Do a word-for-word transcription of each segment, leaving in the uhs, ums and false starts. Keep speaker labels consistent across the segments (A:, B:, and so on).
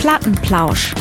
A: Plattenplausch.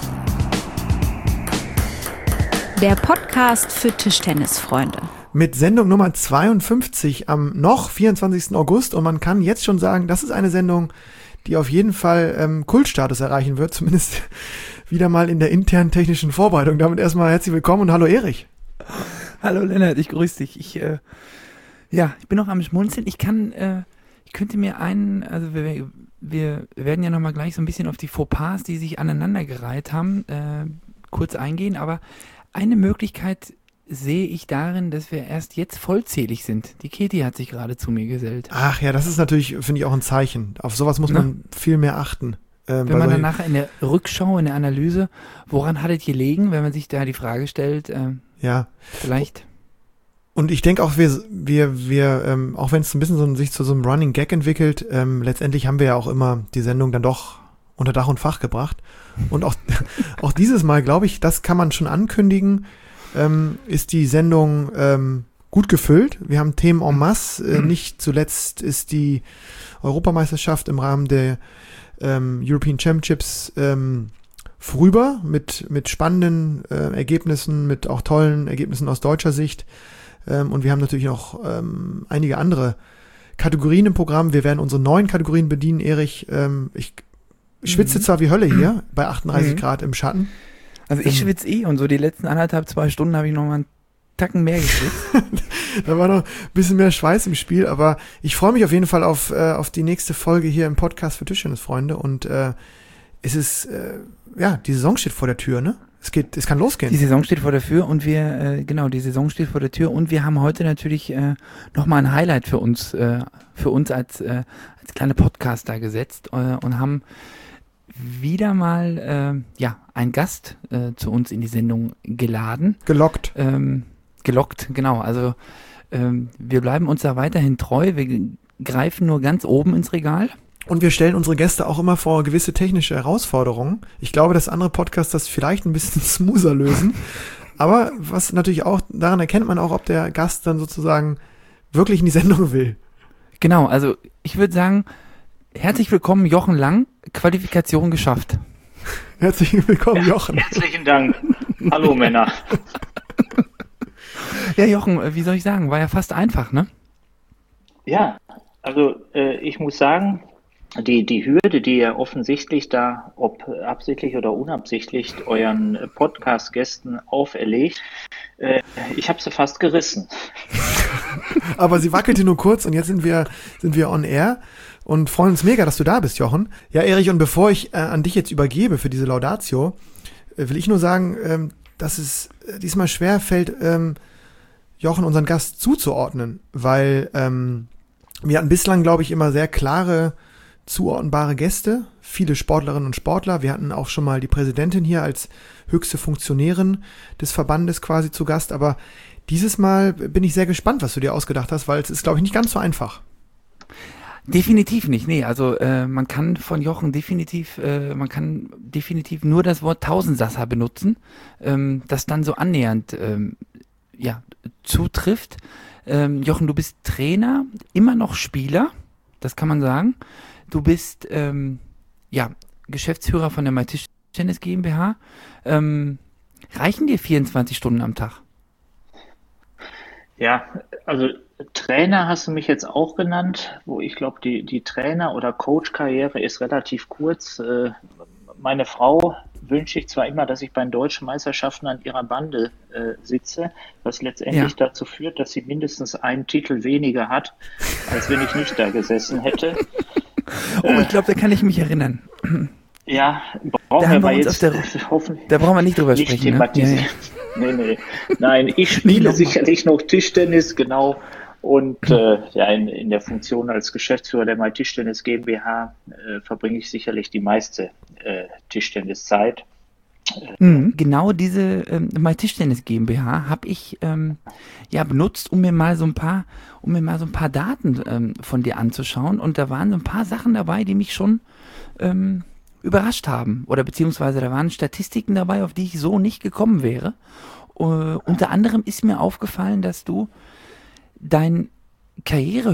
A: Der Podcast für Tischtennisfreunde.
B: Mit Sendung Nummer zweiundfünfzig am noch vierundzwanzigsten August und man kann jetzt schon sagen, das ist eine Sendung, die auf jeden Fall ähm, Kultstatus erreichen wird, zumindest wieder mal in der internen technischen Vorbereitung. Damit erstmal herzlich willkommen und hallo Erich.
C: Hallo Lennart, ich grüße dich. Ich, äh, ja, ich bin noch am Schmunzeln. Ich kann, äh, ich könnte mir einen, also wir, wir werden ja nochmal gleich so ein bisschen auf die Fauxpas, die sich aneinandergereiht haben, äh, kurz eingehen, aber eine Möglichkeit sehe ich darin, dass wir erst jetzt vollzählig sind. Die Keti hat sich gerade zu mir gesellt.
B: Ach ja, das ist natürlich, finde ich, auch ein Zeichen. Auf sowas muss man Na? viel mehr achten.
C: Ähm, wenn man dann nachher in der Rückschau, in der Analyse, woran hat es gelegen, wenn man sich da die Frage stellt, äh,
B: ja,
C: vielleicht.
B: Und ich denke auch, wir, wir, wir, ähm, auch wenn es ein bisschen so, sich zu so einem Running Gag entwickelt, ähm, letztendlich haben wir ja auch immer die Sendung dann doch unter Dach und Fach gebracht. Und auch, auch dieses Mal, glaube ich, das kann man schon ankündigen, ähm, ist die Sendung ähm, gut gefüllt. Wir haben Themen en masse. Äh, nicht zuletzt ist die Europameisterschaft im Rahmen der ähm, European Championships ähm, vorüber mit, mit spannenden äh, Ergebnissen, mit auch tollen Ergebnissen aus deutscher Sicht. Ähm, und wir haben natürlich noch ähm, einige andere Kategorien im Programm. Wir werden unsere neuen Kategorien bedienen. Erich, ähm, ich schwitze mhm. zwar wie Hölle hier bei achtunddreißig mhm. Grad im Schatten.
C: Also ich schwitze eh und so die letzten anderthalb, zwei Stunden habe ich noch mal einen Tacken mehr geschwitzt.
B: Da war noch ein bisschen mehr Schweiß im Spiel, aber ich freue mich auf jeden Fall auf, äh, auf die nächste Folge hier im Podcast für Tischtennisfreunde und äh, es ist, äh, ja, die Saison steht vor der Tür, ne? Es geht, es kann losgehen.
C: Die Saison steht vor der Tür und wir, äh, genau, die Saison steht vor der Tür und wir haben heute natürlich äh, nochmal ein Highlight für uns, äh, für uns als, äh, als kleine Podcaster gesetzt äh, und haben wieder mal, äh, ja, einen Gast äh, zu uns in die Sendung geladen.
B: Gelockt.
C: Ähm, gelockt, genau. Also ähm, wir bleiben uns da weiterhin treu. Wir greifen nur ganz oben ins Regal.
B: Und wir stellen unsere Gäste auch immer vor gewisse technische Herausforderungen. Ich glaube, dass andere Podcasts das vielleicht ein bisschen smoother lösen. Aber was natürlich auch, daran erkennt man auch, ob der Gast dann sozusagen wirklich in die Sendung will.
C: Genau, also ich würde sagen, herzlich willkommen Jochen Lang, Qualifikation geschafft.
B: Herzlich willkommen
D: ja,
B: Jochen.
D: Herzlichen Dank. Hallo Männer.
C: Ja Jochen, wie soll ich sagen, war ja fast einfach, ne?
D: Ja, also äh, ich muss sagen, die, die Hürde, die ihr offensichtlich da, ob absichtlich oder unabsichtlich, euren Podcast-Gästen auferlegt, äh, ich habe sie fast gerissen.
B: Aber sie wackelte nur kurz und jetzt sind wir, sind wir on air und freuen uns mega, dass du da bist, Jochen. Ja, Erich, und bevor ich äh, an dich jetzt übergebe für diese Laudatio, äh, will ich nur sagen, ähm, dass es äh, diesmal schwer fällt, ähm, Jochen, unseren Gast zuzuordnen, weil ähm, wir hatten bislang, glaube ich, immer sehr klare, zuordnbare Gäste, viele Sportlerinnen und Sportler. Wir hatten auch schon mal die Präsidentin hier als höchste Funktionärin des Verbandes quasi zu Gast, aber dieses Mal bin ich sehr gespannt, was du dir ausgedacht hast, weil es ist, glaube ich, nicht ganz so einfach.
C: Definitiv nicht, nee, also äh, man kann von Jochen definitiv, äh, man kann definitiv nur das Wort Tausendsasser benutzen, ähm, das dann so annähernd ähm, ja, zutrifft. Ähm, Jochen, du bist Trainer, immer noch Spieler, das kann man sagen. Du bist ähm, ja Geschäftsführer von der MyTischtennis GmbH. Ähm, reichen dir vierundzwanzig Stunden am Tag?
D: Ja, also Trainer hast du mich jetzt auch genannt, wo ich glaube, die, die Trainer- oder Coach-Karriere ist relativ kurz. Äh, meine Frau wünsche ich zwar immer, dass ich bei den deutschen Meisterschaften an ihrer Bande äh, sitze, was letztendlich ja. dazu führt, dass sie mindestens einen Titel weniger hat, als wenn ich nicht da gesessen hätte.
C: Oh, äh, ich glaube, da kann ich mich erinnern.
D: Ja, brauchen wir aber jetzt
C: der,
D: hoffen,
C: da brauchen wir nicht drüber
D: nicht
C: sprechen.
D: Thematisieren. Ne? Nee, nee. Nein, ich spiele sicherlich noch Tischtennis, genau. Und äh, ja, in, in der Funktion als Geschäftsführer der MyTischtennis GmbH äh, verbringe ich sicherlich die meiste äh, Tischtenniszeit.
C: Mhm. Genau diese ähm, MyTischtennis GmbH habe ich ähm, ja benutzt, um mir mal so ein paar, um mir mal so ein paar Daten ähm, von dir anzuschauen. Und da waren so ein paar Sachen dabei, die mich schon ähm, überrascht haben. Oder beziehungsweise da waren Statistiken dabei, auf die ich so nicht gekommen wäre. Uh, unter anderem ist mir aufgefallen, dass du dein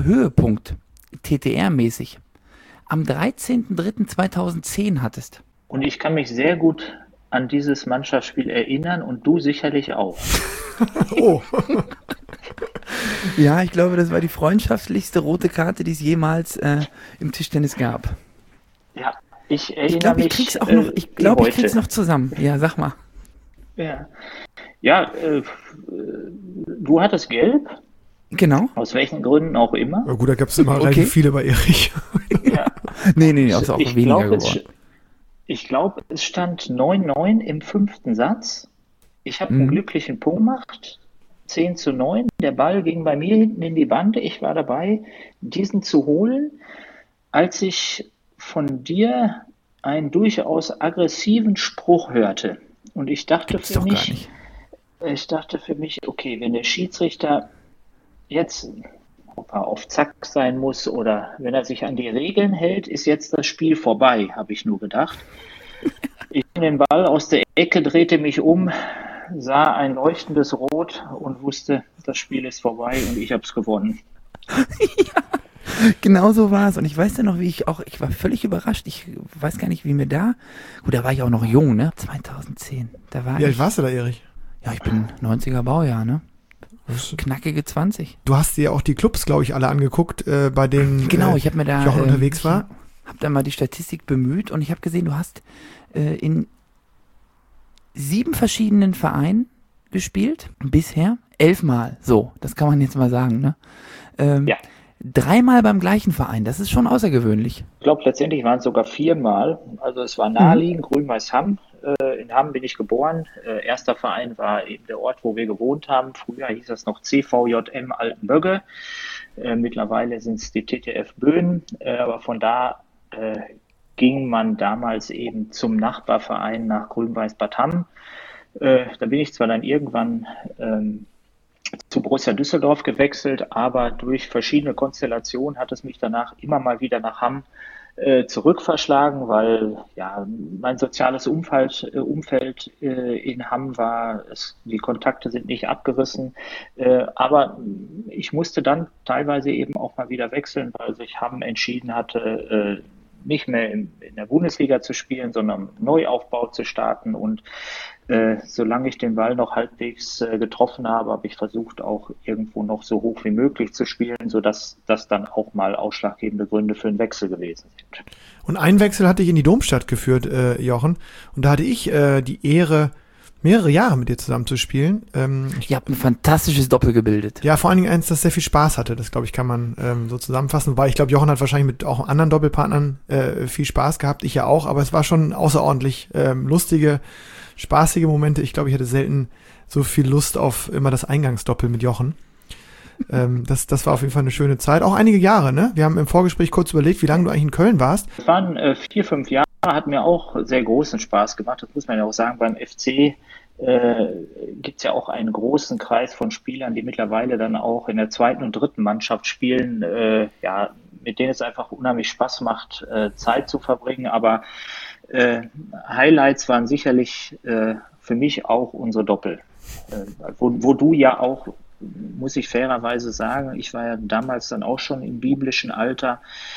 C: Karrierehöhepunkt T T R-mäßig am dreizehnten dritten zweitausendzehn hattest.
D: Und ich kann mich sehr gut an dieses Mannschaftsspiel erinnern und du sicherlich auch.
B: Oh.
C: Ja, ich glaube, das war die freundschaftlichste rote Karte, die es jemals äh, im Tischtennis gab.
D: Ja, ich erinnere
C: Ich glaube, ich
D: mich.
C: krieg's auch
D: äh,
C: noch, ich
D: wie
C: glaube, ich
D: heute.
C: krieg's noch zusammen. Ja, sag mal.
D: Ja, ja äh, du hattest gelb,
C: Genau.
D: aus welchen Gründen auch immer.
B: Na gut, da gab es immer
C: Okay.
B: relativ viele bei Erich.
D: Ja,
C: Nee, nee, nee, ist auch
D: ich
C: weniger
D: glaube, es,
C: geworden.
D: ich glaub, es stand neun neun im fünften Satz. Ich habe
C: Mhm.
D: einen glücklichen Punkt gemacht, zehn zu neun. Der Ball ging bei mir hinten in die Bande. Ich war dabei, diesen zu holen, als ich von dir einen durchaus aggressiven Spruch hörte. Und ich dachte
C: Gibt's
D: für
C: doch gar
D: mich,
C: nicht.
D: ich dachte für mich, okay, wenn der Schiedsrichter jetzt, ob er auf Zack sein muss oder wenn er sich an die Regeln hält, ist jetzt das Spiel vorbei, habe ich nur gedacht. Ich nahm den Ball aus der Ecke, drehte mich um, sah ein leuchtendes Rot und wusste, das Spiel ist vorbei und ich habe es gewonnen.
C: Genau so war es. Und ich weiß ja noch, wie ich auch, ich war völlig überrascht. Ich weiß gar nicht, wie mir da, gut, da war ich auch noch jung, ne? zweitauszehn. Da war
B: Wie alt
C: ich,
B: warst du da, Erich?
C: ja, ich bin neunziger Baujahr, ne? Knackige zwanzig.
B: Du hast dir auch die Clubs, glaube ich, alle angeguckt, äh, bei denen
C: Genau,
B: äh,
C: ich habe mir da
B: Jochen
C: ähm,
B: unterwegs war.
C: Ich habe da mal die Statistik bemüht und ich habe gesehen, du hast äh, in sieben verschiedenen Vereinen gespielt, bisher, elfmal, so, das kann man jetzt mal sagen, ne? Ähm,
D: Ja.
C: Dreimal beim gleichen Verein, das ist schon außergewöhnlich.
D: Ich glaube, letztendlich waren es sogar viermal. Also es war naheliegend, Grün-Weiß Hamm. Äh, in Hamm bin ich geboren. Äh, erster Verein war eben der Ort, wo wir gewohnt haben. Früher hieß das noch C V J M Altenbögge. Äh, mittlerweile sind es die T T F Böen. Äh, aber von da äh, ging man damals eben zum Nachbarverein nach Grün-Weiß Bad Hamm. Äh, da bin ich zwar dann irgendwann ähm, zu Borussia Düsseldorf gewechselt, aber durch verschiedene Konstellationen hat es mich danach immer mal wieder nach Hamm äh, zurückverschlagen, weil ja mein soziales Umfeld, äh, Umfeld äh, in Hamm war, es, die Kontakte sind nicht abgerissen, äh, aber ich musste dann teilweise eben auch mal wieder wechseln, weil sich Hamm entschieden hatte, äh, nicht mehr in, in der Bundesliga zu spielen, sondern Neuaufbau zu starten. Und äh, solange ich den Ball noch halbwegs äh, getroffen habe, habe ich versucht, auch irgendwo noch so hoch wie möglich zu spielen, sodass das dann auch mal ausschlaggebende Gründe für einen Wechsel gewesen sind.
B: Und ein Wechsel hatte ich in die Domstadt geführt, äh, Jochen. Und da hatte ich äh, die Ehre, mehrere Jahre mit dir zusammen zu spielen. Ähm, ich,
C: Ihr habt ein fantastisches Doppel gebildet.
B: ja, vor allen Dingen eins, das sehr viel Spaß hatte. Das, glaube ich, kann man ähm, so zusammenfassen. Wobei ich glaube, Jochen hat wahrscheinlich mit auch anderen Doppelpartnern äh, viel Spaß gehabt. Ich ja auch. Aber es war schon außerordentlich ähm, lustige, spaßige Momente. Ich glaube, ich hatte selten so viel Lust auf immer das Eingangsdoppel mit Jochen. ähm, das, das war auf jeden Fall eine schöne Zeit. Auch einige Jahre, ne? Wir haben im Vorgespräch kurz überlegt, wie lange du eigentlich in Köln warst.
D: Es waren äh, vier, fünf Jahre, hat mir auch sehr großen Spaß gemacht. Das muss man ja auch sagen, beim F C äh, gibt es ja auch einen großen Kreis von Spielern, die mittlerweile dann auch in der zweiten und dritten Mannschaft spielen, äh, ja, mit denen es einfach unheimlich Spaß macht, äh, Zeit zu verbringen. Aber äh, Highlights waren sicherlich äh, für mich auch unsere Doppel, äh, wo, wo du ja auch, muss ich fairerweise sagen, ich war ja damals dann auch schon im biblischen Alter,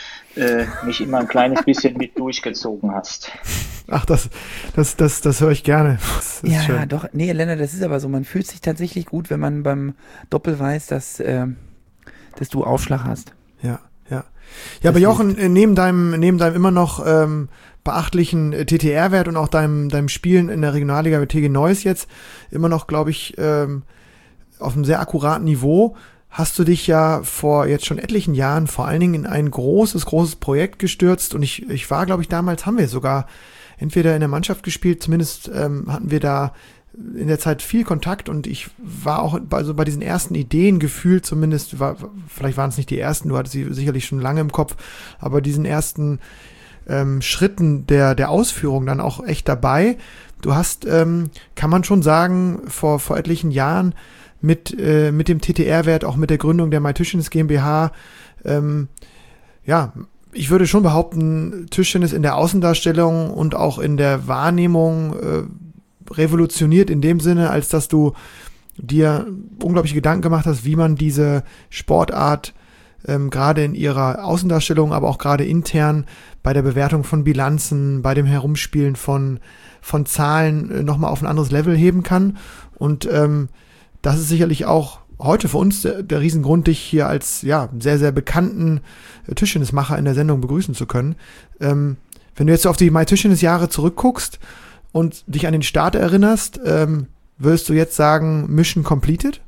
D: äh, mich immer ein kleines bisschen mit durchgezogen hast.
B: Ach, das, das, das, das höre ich gerne. Das ist
C: Ja,
B: schön.
C: doch, nee, Lennart, das ist aber so, man fühlt sich tatsächlich gut, wenn man beim Doppel weiß, dass, äh, dass du Aufschlag hast.
B: Ja, ja. Ja, aber Jochen, äh, neben deinem, neben deinem immer noch ähm, beachtlichen äh, T T R-Wert und auch deinem, deinem Spielen in der Regionalliga mit T G Neuss jetzt immer noch, glaube ich, ähm, auf einem sehr akkuraten Niveau, hast du dich ja vor jetzt schon etlichen Jahren vor allen Dingen in ein großes, großes Projekt gestürzt. Und ich, ich war, glaube ich, damals haben wir sogar entweder in der Mannschaft gespielt, zumindest ähm, hatten wir da in der Zeit viel Kontakt und ich war auch bei, also bei diesen ersten Ideen gefühlt zumindest, war, vielleicht waren es nicht die ersten, du hattest sie sicherlich schon lange im Kopf, aber diesen ersten ähm, Schritten der, der Ausführung dann auch echt dabei. Du hast, ähm, kann man schon sagen, vor, vor etlichen Jahren mit, äh, mit dem T T R-Wert, auch mit der Gründung der MyTischtennis GmbH, ähm, ja, ich würde schon behaupten, Tischtennis in der Außendarstellung und auch in der Wahrnehmung äh, revolutioniert in dem Sinne, als dass du dir unglaubliche Gedanken gemacht hast, wie man diese Sportart ähm, gerade in ihrer Außendarstellung, aber auch gerade intern bei der Bewertung von Bilanzen, bei dem Herumspielen von, von Zahlen äh, nochmal auf ein anderes Level heben kann. Und ähm, das ist sicherlich auch heute für uns der, der Riesengrund, dich hier als ja sehr, sehr bekannten äh, Tischtennismacher in der Sendung begrüßen zu können. Ähm, wenn du jetzt auf die My-Tischtennis-Jahre zurückguckst und dich an den Start erinnerst, ähm, würdest du jetzt sagen, Mission completed?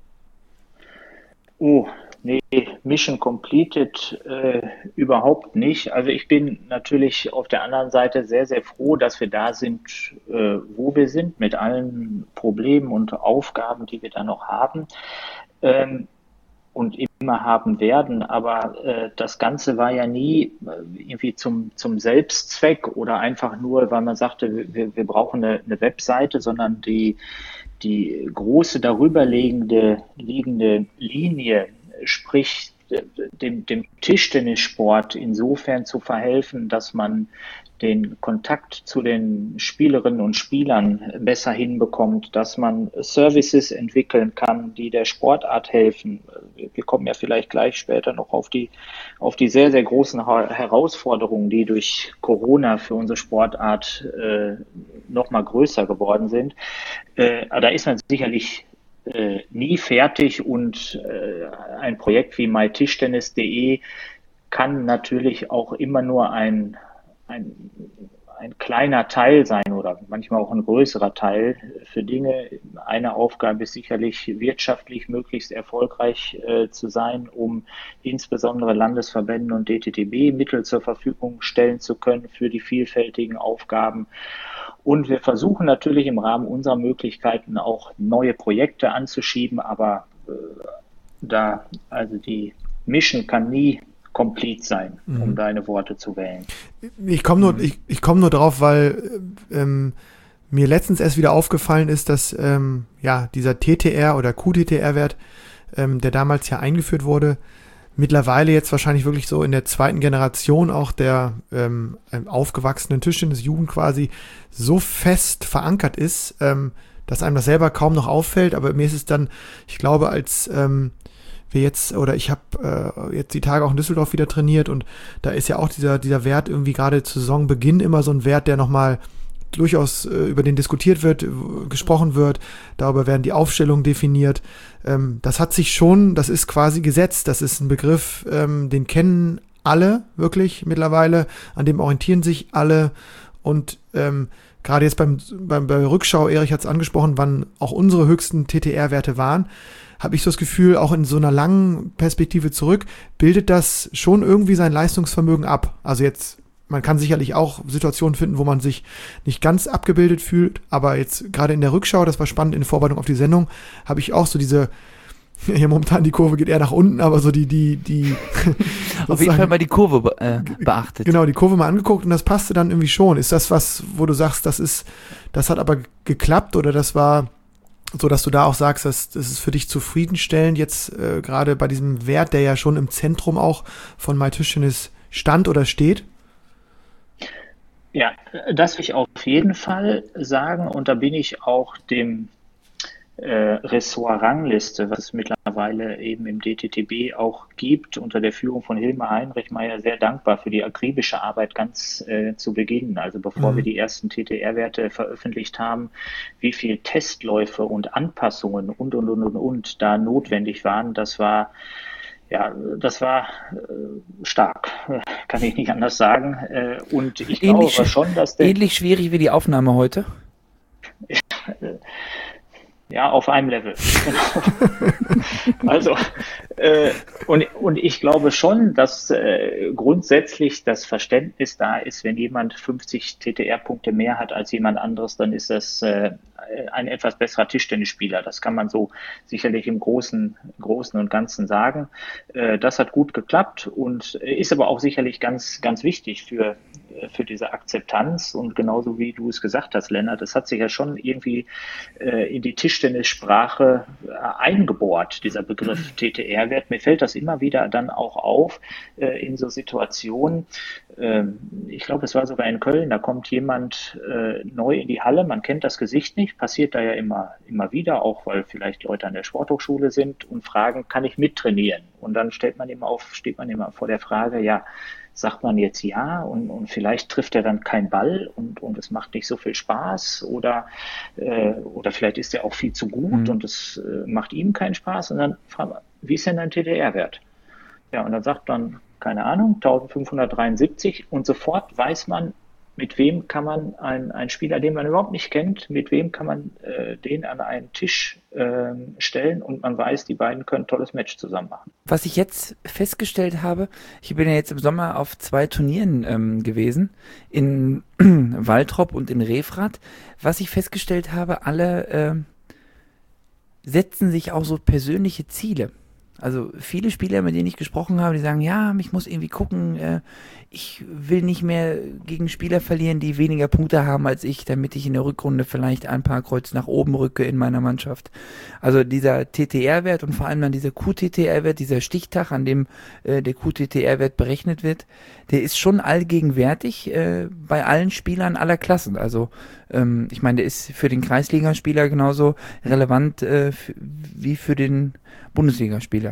D: Oh, nee, Mission completed äh, überhaupt nicht. Also ich bin natürlich auf der anderen Seite sehr, sehr froh, dass wir da sind, äh, wo wir sind, mit allen Problemen und Aufgaben, die wir da noch haben ähm, und immer haben werden. Aber äh, das Ganze war ja nie äh, irgendwie zum, zum Selbstzweck oder einfach nur, weil man sagte, wir, wir brauchen eine, eine Webseite, sondern die Die große darüberliegende liegende Linie, sprich dem, dem Tischtennissport insofern zu verhelfen, dass man den Kontakt zu den Spielerinnen und Spielern besser hinbekommt, dass man Services entwickeln kann, die der Sportart helfen. Wir kommen ja vielleicht gleich später noch auf die, auf die sehr, sehr großen Herausforderungen, die durch Corona für unsere Sportart äh, noch mal größer geworden sind. Äh, da ist man sicherlich äh, nie fertig und äh, ein Projekt wie my tischtennis punkt de kann natürlich auch immer nur ein Ein, ein kleiner Teil sein oder manchmal auch ein größerer Teil für Dinge. Eine Aufgabe ist sicherlich wirtschaftlich möglichst erfolgreich äh, zu sein, um insbesondere Landesverbänden und D T T B Mittel zur Verfügung stellen zu können für die vielfältigen Aufgaben. Und wir versuchen natürlich im Rahmen unserer Möglichkeiten auch neue Projekte anzuschieben, aber äh, da, also die Mission kann nie complete sein, um mhm. deine Worte zu wählen.
B: Ich komme nur, ich, ich komme nur drauf, weil ähm, mir letztens erst wieder aufgefallen ist, dass ähm, ja dieser T T R oder Q T T R-Wert, ähm, der damals ja eingeführt wurde, mittlerweile jetzt wahrscheinlich wirklich so in der zweiten Generation auch der ähm, aufgewachsenen Tischtennis-Jugend quasi so fest verankert ist, ähm, dass einem das selber kaum noch auffällt. Aber mir ist es dann, ich glaube, als ähm, wir jetzt, oder ich habe äh, jetzt die Tage auch in Düsseldorf wieder trainiert und da ist ja auch dieser dieser Wert irgendwie gerade zu Saisonbeginn immer so ein Wert, der nochmal durchaus äh, über den diskutiert wird, äh, gesprochen wird, darüber werden die Aufstellungen definiert. Ähm, das hat sich schon, das ist quasi gesetzt, das ist ein Begriff, ähm, den kennen alle wirklich mittlerweile, an dem orientieren sich alle und ähm, gerade jetzt beim, beim bei Rückschau, Erich hat es angesprochen, wann auch unsere höchsten T T R-Werte waren, habe ich so das Gefühl, auch in so einer langen Perspektive zurück, bildet das schon irgendwie sein Leistungsvermögen ab. Also jetzt, man kann sicherlich auch Situationen finden, wo man sich nicht ganz abgebildet fühlt, aber jetzt gerade in der Rückschau, das war spannend in der Vorbereitung auf die Sendung, habe ich auch so diese, hier momentan die Kurve geht eher nach unten, aber so die, die, die
C: auf jeden Fall mal die Kurve be- äh, beachtet.
B: Genau, die Kurve mal angeguckt und das passte dann irgendwie schon. Ist das was, wo du sagst, das ist, das hat aber geklappt oder das war so, dass du da auch sagst, dass das ist für dich zufriedenstellend jetzt äh, gerade bei diesem Wert, der ja schon im Zentrum auch von MyTischtennis stand oder steht?
D: Ja, das will ich auf jeden Fall sagen und da bin ich auch dem äh, Ressort Rangliste, was es mittlerweile eben im D T T B auch gibt, unter der Führung von Hilmar Heinrichmeier sehr dankbar für die akribische Arbeit ganz äh, zu Beginn. Also bevor mhm. wir die ersten T T R-Werte veröffentlicht haben, wie viel Testläufe und Anpassungen und, und, und, und, und da notwendig waren, das war Ja, das war äh, stark, kann ich nicht anders sagen. Äh, und ich
C: ähnlich,
D: glaube schon, dass der...
C: Ähnlich schwierig wie die Aufnahme heute?
D: Ja, auf einem Level. Genau. Also, äh, und, und ich glaube schon, dass äh, grundsätzlich das Verständnis da ist, wenn jemand fünfzig T T R-Punkte mehr hat als jemand anderes, dann ist das äh, ein etwas besserer Tischtennisspieler. Das kann man so sicherlich im Großen, Großen und Ganzen sagen. Äh, das hat gut geklappt und ist aber auch sicherlich ganz, ganz wichtig für, für diese Akzeptanz. Und genauso wie du es gesagt hast, Lennart, das hat sich ja schon irgendwie äh, in die Tisch Tischtennissprache äh, eingebohrt, dieser Begriff T T R-Wert. Mir fällt das immer wieder dann auch auf äh, in so Situationen. Ähm, ich glaube, es war sogar in Köln, da kommt jemand äh, neu in die Halle, man kennt das Gesicht nicht, passiert da ja immer, immer wieder, auch weil vielleicht Leute an der Sporthochschule sind und fragen, kann ich mittrainieren? Und dann stellt man immer auf, steht man immer vor der Frage, ja, sagt man jetzt ja und, und vielleicht trifft er dann keinen Ball und, und es macht nicht so viel Spaß oder, äh, oder vielleicht ist er auch viel zu gut mhm. und es äh, macht ihm keinen Spaß und dann fragt man, wie ist denn dein T T R-Wert? Ja, und dann sagt man, keine Ahnung, eintausendfünfhundertdreiundsiebzig und sofort weiß man, mit wem kann man einen, einen Spieler, den man überhaupt nicht kennt, mit wem kann man äh, den an einen Tisch äh, stellen und man weiß, die beiden können ein tolles Match zusammen machen.
C: Was ich jetzt festgestellt habe, ich bin ja jetzt im Sommer auf zwei Turnieren ähm, gewesen, in Waltrop und in Refrath. Was ich festgestellt habe, alle äh, setzen sich auch so persönliche Ziele. Also viele Spieler, mit denen ich gesprochen habe, die sagen, ja, ich muss irgendwie gucken, äh, ich will nicht mehr gegen Spieler verlieren, die weniger Punkte haben als ich, damit ich in der Rückrunde vielleicht ein paar Kreuz nach oben rücke in meiner Mannschaft. Also dieser T T R-Wert und vor allem dann dieser Q T T R-Wert, dieser Stichtag, an dem äh, der Q T T R-Wert berechnet wird, der ist schon allgegenwärtig äh, bei allen Spielern aller Klassen. Also ähm, ich meine, der ist für den Kreisligaspieler genauso relevant äh, f- wie für den Bundesligaspieler.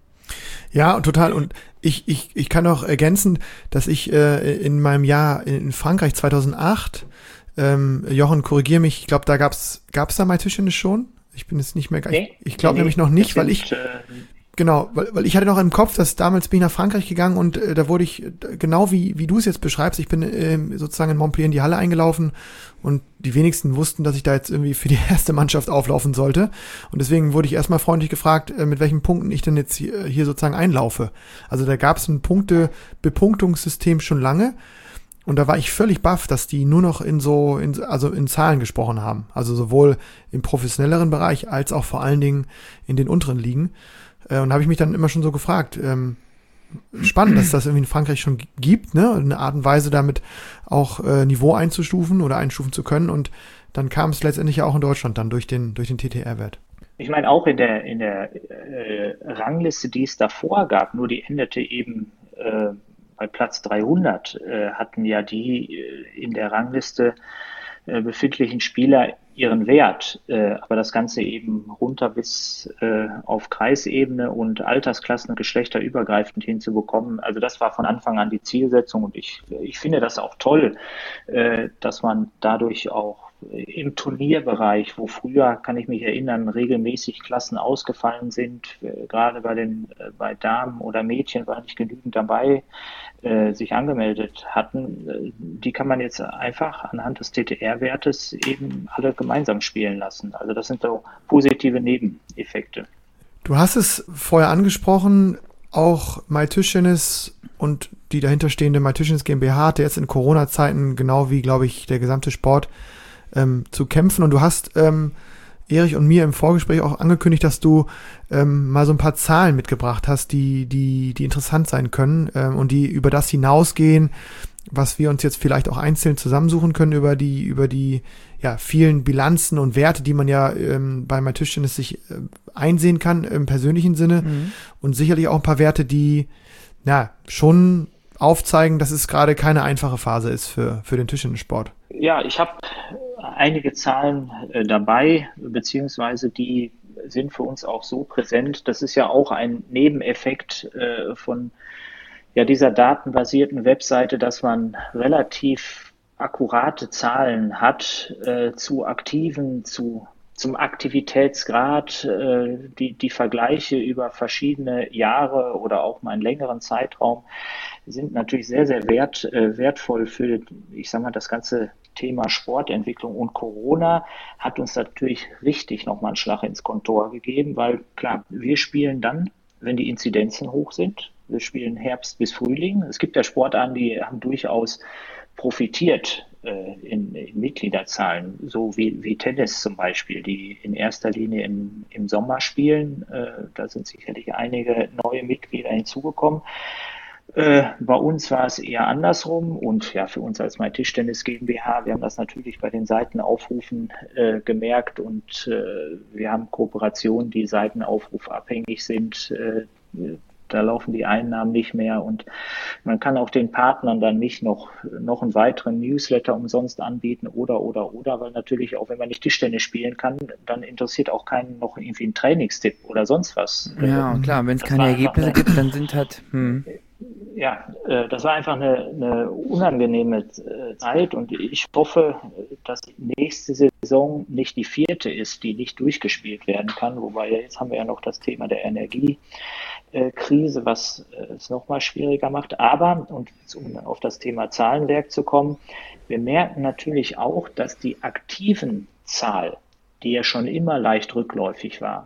B: Ja, total. Und ich, ich, ich kann auch ergänzen, dass ich äh, in meinem Jahr in Frankreich zweitausendacht, ähm, Jochen, korrigier mich, ich glaube, da gab's, gab's da mal Tischtennis schon? Ich bin jetzt nicht mehr,
D: nee,
B: ich, ich glaube
D: nee,
B: nämlich noch nicht, weil
D: sind,
B: ich,
D: äh,
B: genau, weil, weil ich hatte noch im Kopf, dass damals bin ich nach Frankreich gegangen und äh, da wurde ich, äh, genau wie, wie du es jetzt beschreibst, ich bin äh, sozusagen in Montpellier in die Halle eingelaufen und die wenigsten wussten, dass ich da jetzt irgendwie für die erste Mannschaft auflaufen sollte. Und deswegen wurde ich erstmal freundlich gefragt, äh, mit welchen Punkten ich denn jetzt hier, hier sozusagen einlaufe. Also da gab es ein Punkte-Bepunktungssystem schon lange. Und da war ich völlig baff, dass die nur noch in so, in, also in Zahlen gesprochen haben. Also sowohl im professionelleren Bereich als auch vor allen Dingen in den unteren Ligen. Äh, und da habe ich mich dann immer schon so gefragt, ähm, spannend, dass das irgendwie in Frankreich schon gibt, ne, eine Art und Weise damit auch äh, Niveau einzustufen oder einstufen zu können und dann kam es letztendlich ja auch in Deutschland dann durch den durch den T T R-Wert.
D: Ich meine auch in der in der äh, Rangliste, die es davor gab, nur die endete eben äh, bei Platz dreihundert, äh, hatten ja die äh, in der Rangliste äh, befindlichen Spieler ihren Wert, äh, aber das Ganze eben runter bis äh, auf Kreisebene und Altersklassen geschlechterübergreifend hinzubekommen. Also das war von Anfang an die Zielsetzung und ich, ich finde das auch toll, äh, dass man dadurch auch im Turnierbereich, wo früher, kann ich mich erinnern, regelmäßig Klassen ausgefallen sind, äh, gerade bei den äh, bei Damen oder Mädchen war nicht genügend dabei, äh, sich angemeldet hatten, äh, die kann man jetzt einfach anhand des T T R-Wertes eben alle gemeinsam spielen lassen. Also das sind so positive Nebeneffekte.
B: Du hast es vorher angesprochen, auch MyTischtennis und die dahinterstehende MyTischtennis GmbH hat jetzt in Corona-Zeiten, genau wie, glaube ich, der gesamte Sport, ähm, zu kämpfen. Und du hast ähm, Erich und mir im Vorgespräch auch angekündigt, dass du ähm, mal so ein paar Zahlen mitgebracht hast, die die die interessant sein können ähm, und die über das hinausgehen, was wir uns jetzt vielleicht auch einzeln zusammensuchen können über die über die ja vielen Bilanzen und Werte, die man ja ähm, bei MyTischtennis sich äh, einsehen kann im persönlichen Sinne mhm. und sicherlich auch ein paar Werte, die na schon aufzeigen, dass es gerade keine einfache Phase ist für für den Tischtennissport.
D: Ja, ich habe einige Zahlen äh, dabei, beziehungsweise die sind für uns auch so präsent. Das ist ja auch ein Nebeneffekt äh, von ja, dieser datenbasierten Webseite, dass man relativ akkurate Zahlen hat äh, zu Aktiven, zu zum Aktivitätsgrad, äh, die, die Vergleiche über verschiedene Jahre oder auch mal einen längeren Zeitraum sind natürlich sehr, sehr wert, äh, wertvoll für, ich sag mal, das ganze Thema Sportentwicklung. Und Corona hat uns natürlich richtig nochmal einen Schlag ins Kontor gegeben, weil klar, wir spielen dann, wenn die Inzidenzen hoch sind. Wir spielen Herbst bis Frühling. Es gibt ja Sportarten, die haben durchaus profitiert äh, in, in Mitgliederzahlen, so wie, wie Tennis zum Beispiel, die in erster Linie im, im Sommer spielen. Äh, da sind sicherlich einige neue Mitglieder hinzugekommen. Äh, bei uns war es eher andersrum und ja, für uns als My Tischtennis GmbH, wir haben das natürlich bei den Seitenaufrufen äh, gemerkt und äh, wir haben Kooperationen, die seitenaufrufabhängig sind. Äh, Da laufen die Einnahmen nicht mehr und man kann auch den Partnern dann nicht noch, noch einen weiteren Newsletter umsonst anbieten oder, oder, oder, weil natürlich auch, wenn man nicht Tischtennis spielen kann, dann interessiert auch keinen noch irgendwie ein Trainingstipp oder sonst was.
C: Ja, klar, wenn es keine Ergebnisse eine, gibt, dann sind halt, hm.
D: Ja, das war einfach eine, eine unangenehme Zeit und ich hoffe, dass die nächste Saison nicht die vierte ist, die nicht durchgespielt werden kann, wobei jetzt haben wir ja noch das Thema der Energiekrise, was es nochmal schwieriger macht. Aber, und um auf das Thema Zahlenwerk zu kommen, wir merken natürlich auch, dass die aktiven Zahl, die ja schon immer leicht rückläufig war,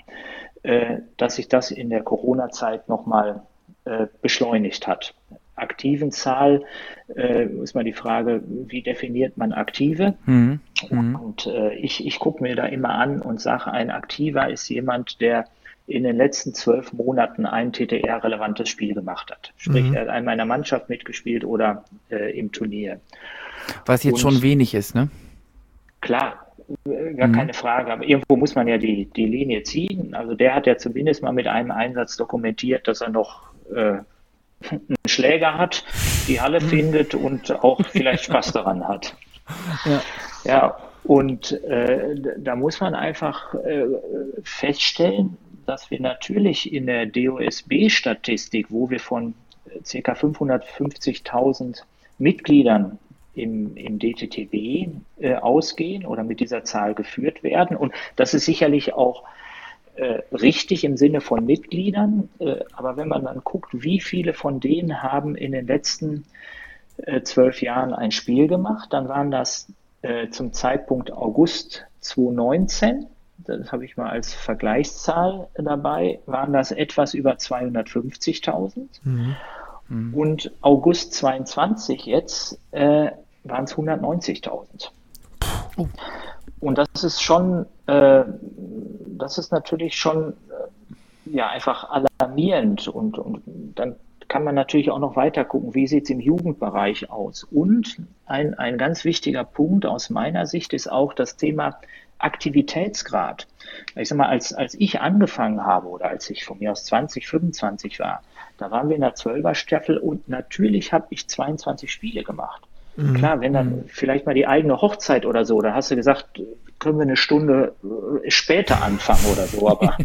D: dass sich das in der Corona-Zeit nochmal beschleunigt hat. Aktiven Zahl äh, ist mal die Frage, wie definiert man Aktive? Mhm. Und äh, ich, ich gucke mir da immer an und sage, ein Aktiver ist jemand, der in den letzten zwölf Monaten ein T T R-relevantes Spiel gemacht hat. Sprich, mhm. er hat einmal in der Mannschaft mitgespielt oder äh, im Turnier.
C: Was jetzt und, schon wenig ist, ne?
D: Klar, gar mhm. keine Frage, aber irgendwo muss man ja die, die Linie ziehen. Also der hat ja zumindest mal mit einem Einsatz dokumentiert, dass er noch äh, einen Schläger hat, die Halle findet und auch vielleicht Spaß daran hat. Ja, ja und äh, da muss man einfach äh, feststellen, dass wir natürlich in der D O S B-Statistik, wo wir von ca. fünfhundertfünfzigtausend Mitgliedern im, im D T T B äh, ausgehen oder mit dieser Zahl geführt werden. Und das ist sicherlich auch äh, richtig im Sinne von Mitgliedern. Äh, aber wenn man dann guckt, wie viele von denen haben in den letzten äh, zwölf Jahren ein Spiel gemacht, dann waren das äh, zum Zeitpunkt August zweitausendneunzehn, das habe ich mal als Vergleichszahl dabei, waren das etwas über zweihundertfünfzigtausend. Mhm. Mhm. Und August zweiundzwanzig jetzt äh, waren es hundertneunzigtausend. Oh. Und das ist schon, äh, das ist natürlich schon äh, ja einfach alarmierend. Und, und dann kann man natürlich auch noch weiter gucken, wie sieht es im Jugendbereich aus. Und ein, ein ganz wichtiger Punkt aus meiner Sicht ist auch das Thema Aktivitätsgrad. Ich sag mal, als, als ich angefangen habe oder als ich von mir aus zwanzig, fünfundzwanzig war, da waren wir in der Zwölfer-Staffel und natürlich habe ich zweiundzwanzig Spiele gemacht. Mhm. Klar, wenn dann mhm. vielleicht mal die eigene Hochzeit oder so, da hast du gesagt, können wir eine Stunde später anfangen oder so, aber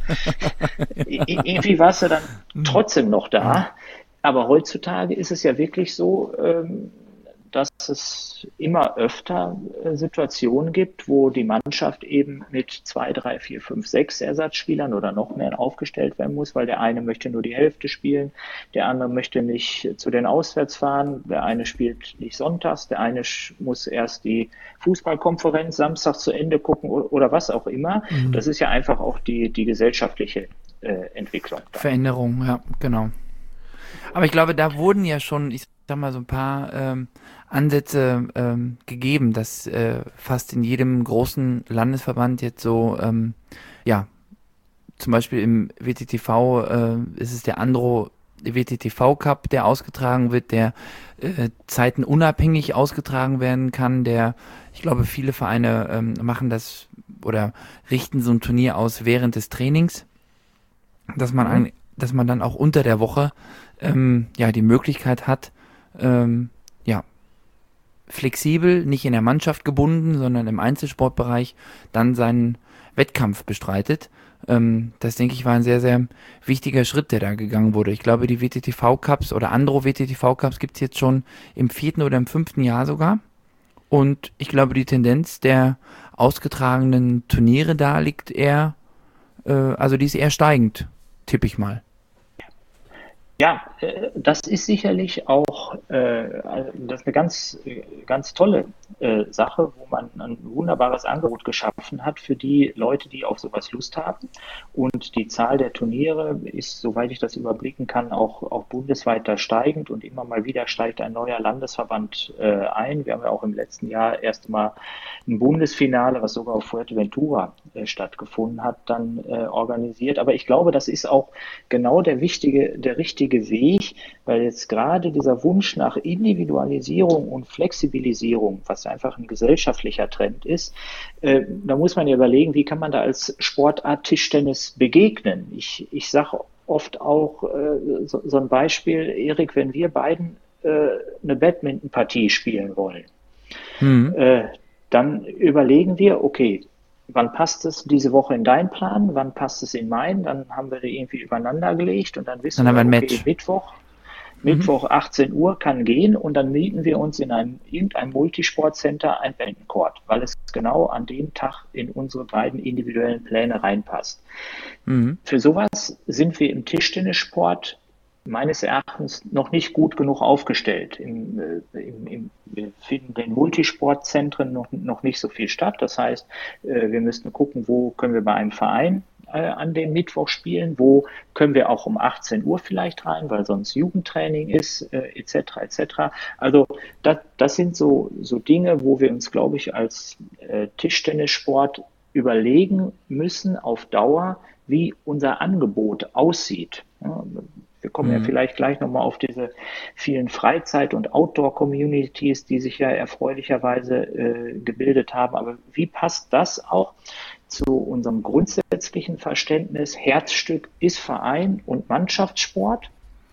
D: irgendwie warst du dann trotzdem noch da. Aber heutzutage ist es ja wirklich so, dass es immer öfter Situationen gibt, wo die Mannschaft eben mit zwei, drei, vier, fünf, sechs Ersatzspielern oder noch mehr aufgestellt werden muss, weil der eine möchte nur die Hälfte spielen, der andere möchte nicht zu den Auswärts fahren, der eine spielt nicht sonntags, der eine muss erst die Fußballkonferenz samstags zu Ende gucken oder was auch immer. Mhm. Das ist ja einfach auch die, die gesellschaftliche äh, Entwicklung. Da.
C: Veränderung, ja, genau. Aber ich glaube, da wurden ja schon, ich sag mal, so ein paar ähm, Ansätze ähm, gegeben, dass äh, fast in jedem großen Landesverband jetzt so, ähm, ja, zum Beispiel im W T T V äh, ist es der Andro W T T V Cup, der ausgetragen wird, der äh, zeitenunabhängig ausgetragen werden kann, der, ich glaube, viele Vereine ähm, machen das oder richten so ein Turnier aus während des Trainings, dass man, ein, dass man dann auch unter der Woche ähm, ja die Möglichkeit hat, ähm, ja, flexibel, nicht in der Mannschaft gebunden, sondern im Einzelsportbereich dann seinen Wettkampf bestreitet. Ähm, das, denke ich, war ein sehr, sehr wichtiger Schritt, der da gegangen wurde. Ich glaube, die W T T V-Cups oder andere W T T V-Cups gibt es jetzt schon im vierten oder im fünften Jahr sogar. Und ich glaube, die Tendenz der ausgetragenen Turniere da liegt eher, äh, also die ist eher steigend, tippe ich mal.
D: Ja, das ist sicherlich auch äh, das ist eine ganz, ganz tolle äh, Sache, wo man ein wunderbares Angebot geschaffen hat für die Leute, die auf sowas Lust haben. Und die Zahl der Turniere ist, soweit ich das überblicken kann, auch, auch bundesweit da steigend und immer mal wieder steigt ein neuer Landesverband äh, ein. Wir haben ja auch im letzten Jahr erst mal ein Bundesfinale, was sogar auf Fuerteventura äh, stattgefunden hat, dann äh, organisiert. Aber ich glaube, das ist auch genau der wichtige, der richtige richtige Weg, weil jetzt gerade dieser Wunsch nach Individualisierung und Flexibilisierung, was einfach ein gesellschaftlicher Trend ist, äh, da muss man ja überlegen, wie kann man da als Sportart Tischtennis begegnen. Ich, ich sage oft auch äh, so, so ein Beispiel, Erik, wenn wir beiden äh, eine Badmintonpartie spielen wollen, mhm. äh, dann überlegen wir, okay, wann passt es diese Woche in deinen Plan, wann passt es in meinen, dann haben wir die irgendwie übereinander gelegt und dann wissen
C: dann
D: wir,
C: haben wir ein
D: okay,
C: Match.
D: Mittwoch, Mittwoch achtzehn Uhr kann gehen und dann mieten wir uns in einem irgendeinem Multisportcenter ein Badmintoncourt, weil es genau an dem Tag in unsere beiden individuellen Pläne reinpasst. Mhm. Für sowas sind wir im Tischtennissport meines Erachtens noch nicht gut genug aufgestellt. Im, im, im, wir finden den Multisportzentren noch, noch nicht so viel statt. Das heißt, wir müssten gucken, wo können wir bei einem Verein äh, an dem Mittwoch spielen, wo können wir auch um achtzehn Uhr vielleicht rein, weil sonst Jugendtraining ist, äh, et cetera et cetera. Also das, das sind so, so Dinge, wo wir uns, glaube ich, als äh, Tischtennissport überlegen müssen auf Dauer, wie unser Angebot aussieht. Ja, wir kommen mhm. ja vielleicht gleich nochmal auf diese vielen Freizeit- und Outdoor-Communities, die sich ja erfreulicherweise äh, gebildet haben. Aber wie passt das auch zu unserem grundsätzlichen Verständnis? Herzstück ist Verein und Mannschaftssport.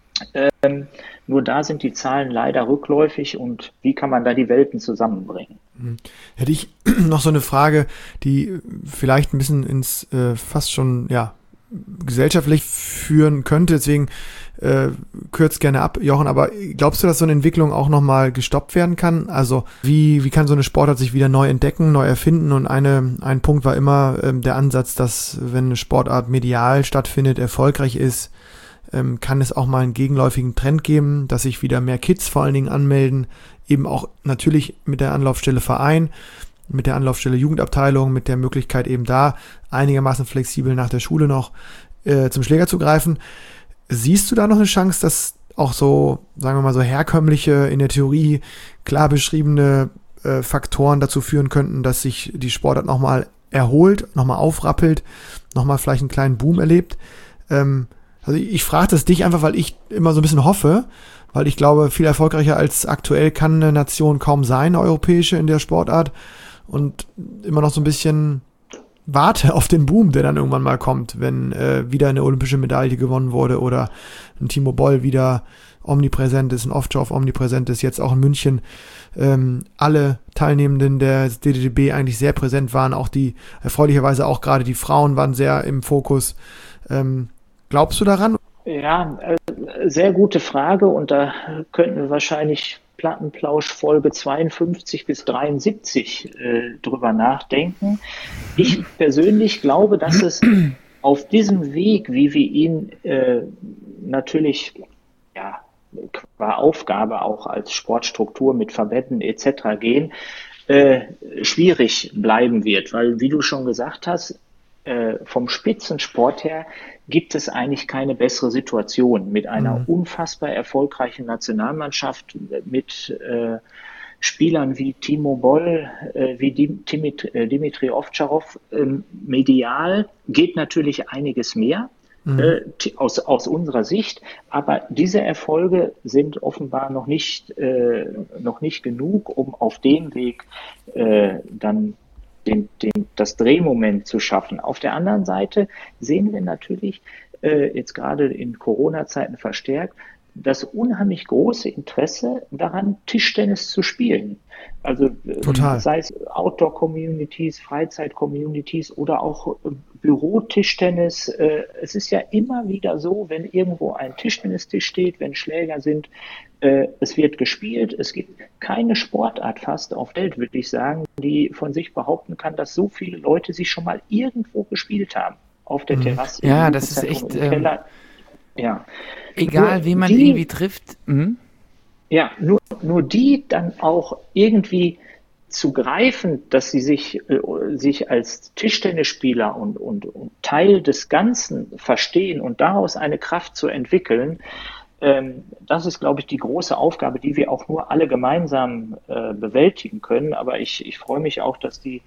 D: Ähm, nur da sind die Zahlen leider rückläufig und wie kann man da die Welten zusammenbringen?
B: Hätte ich noch so eine Frage, die vielleicht ein bisschen ins äh, fast schon, ja, gesellschaftlich führen könnte, deswegen äh, kürzt gerne ab, Jochen, aber glaubst du, dass so eine Entwicklung auch nochmal gestoppt werden kann? Also wie wie kann so eine Sportart sich wieder neu entdecken, neu erfinden? Und eine ein Punkt war immer ähm, der Ansatz, dass wenn eine Sportart medial stattfindet, erfolgreich ist, ähm, kann es auch mal einen gegenläufigen Trend geben, dass sich wieder mehr Kids vor allen Dingen anmelden, eben auch natürlich mit der Anlaufstelle Verein, mit der Anlaufstelle Jugendabteilung, mit der Möglichkeit eben da einigermaßen flexibel nach der Schule noch äh, zum Schläger zu greifen. Siehst du da noch eine Chance, dass auch so, sagen wir mal so herkömmliche, in der Theorie klar beschriebene äh, Faktoren dazu führen könnten, dass sich die Sportart nochmal erholt, nochmal aufrappelt, nochmal vielleicht einen kleinen Boom erlebt? Ähm, also ich, ich frage das dich einfach, weil ich immer so ein bisschen hoffe, weil ich glaube, viel erfolgreicher als aktuell kann eine Nation kaum sein, eine europäische in der Sportart. Und immer noch so ein bisschen warte auf den Boom, der dann irgendwann mal kommt, wenn äh, wieder eine olympische Medaille gewonnen wurde oder ein Timo Boll wieder omnipräsent ist, ein Ovtcharov omnipräsent ist, jetzt auch in München ähm, alle Teilnehmenden der D D D B eigentlich sehr präsent waren, auch die, erfreulicherweise auch gerade die Frauen waren sehr im Fokus. Ähm, glaubst du daran?
D: Ja, äh, sehr gute Frage und da könnten wir wahrscheinlich Plattenplausch Folge zweiundfünfzig bis dreiundsiebzig äh, drüber nachdenken. Ich persönlich glaube, dass es auf diesem Weg, wie wir ihn äh, natürlich ja qua Aufgabe auch als Sportstruktur mit Verbänden et cetera gehen, äh, schwierig bleiben wird, weil wie du schon gesagt hast, äh, vom Spitzensport her gibt es eigentlich keine bessere Situation mit einer mhm. unfassbar erfolgreichen Nationalmannschaft, mit äh, Spielern wie Timo Boll, äh, wie Dimitri, äh, Dimitri Ovtcharov. Ähm, medial geht natürlich einiges mehr mhm. äh, aus, aus unserer Sicht, aber diese Erfolge sind offenbar noch nicht, äh, noch nicht genug, um auf dem Weg äh, dann Den, den, das Drehmoment zu schaffen. Auf der anderen Seite sehen wir natürlich äh, jetzt gerade in Corona-Zeiten verstärkt das unheimlich große Interesse daran, Tischtennis zu spielen. Also
B: Total.
D: sei es Outdoor-Communities, Freizeit-Communities oder auch äh, Bürotischtennis. Äh, es ist ja immer wieder so, wenn irgendwo ein Tischtennistisch steht, wenn Schläger sind, äh, es wird gespielt. Es gibt keine Sportart fast auf der Welt, würde ich sagen, die von sich behaupten kann, dass so viele Leute sich schon mal irgendwo gespielt haben. Auf der Terrasse.
C: Ja, das ist echt...
D: Im Keller. Ja.
C: Egal,
D: nur
C: wen man
D: die,
C: irgendwie trifft. Mhm.
D: Ja, nur, nur die dann auch irgendwie zu greifen, dass sie sich, äh, sich als Tischtennisspieler und, und, und Teil des Ganzen verstehen und daraus eine Kraft zu entwickeln, ähm, das ist, glaube ich, die große Aufgabe, die wir auch nur alle gemeinsam äh, bewältigen können. Aber ich, ich freue mich auch, dass die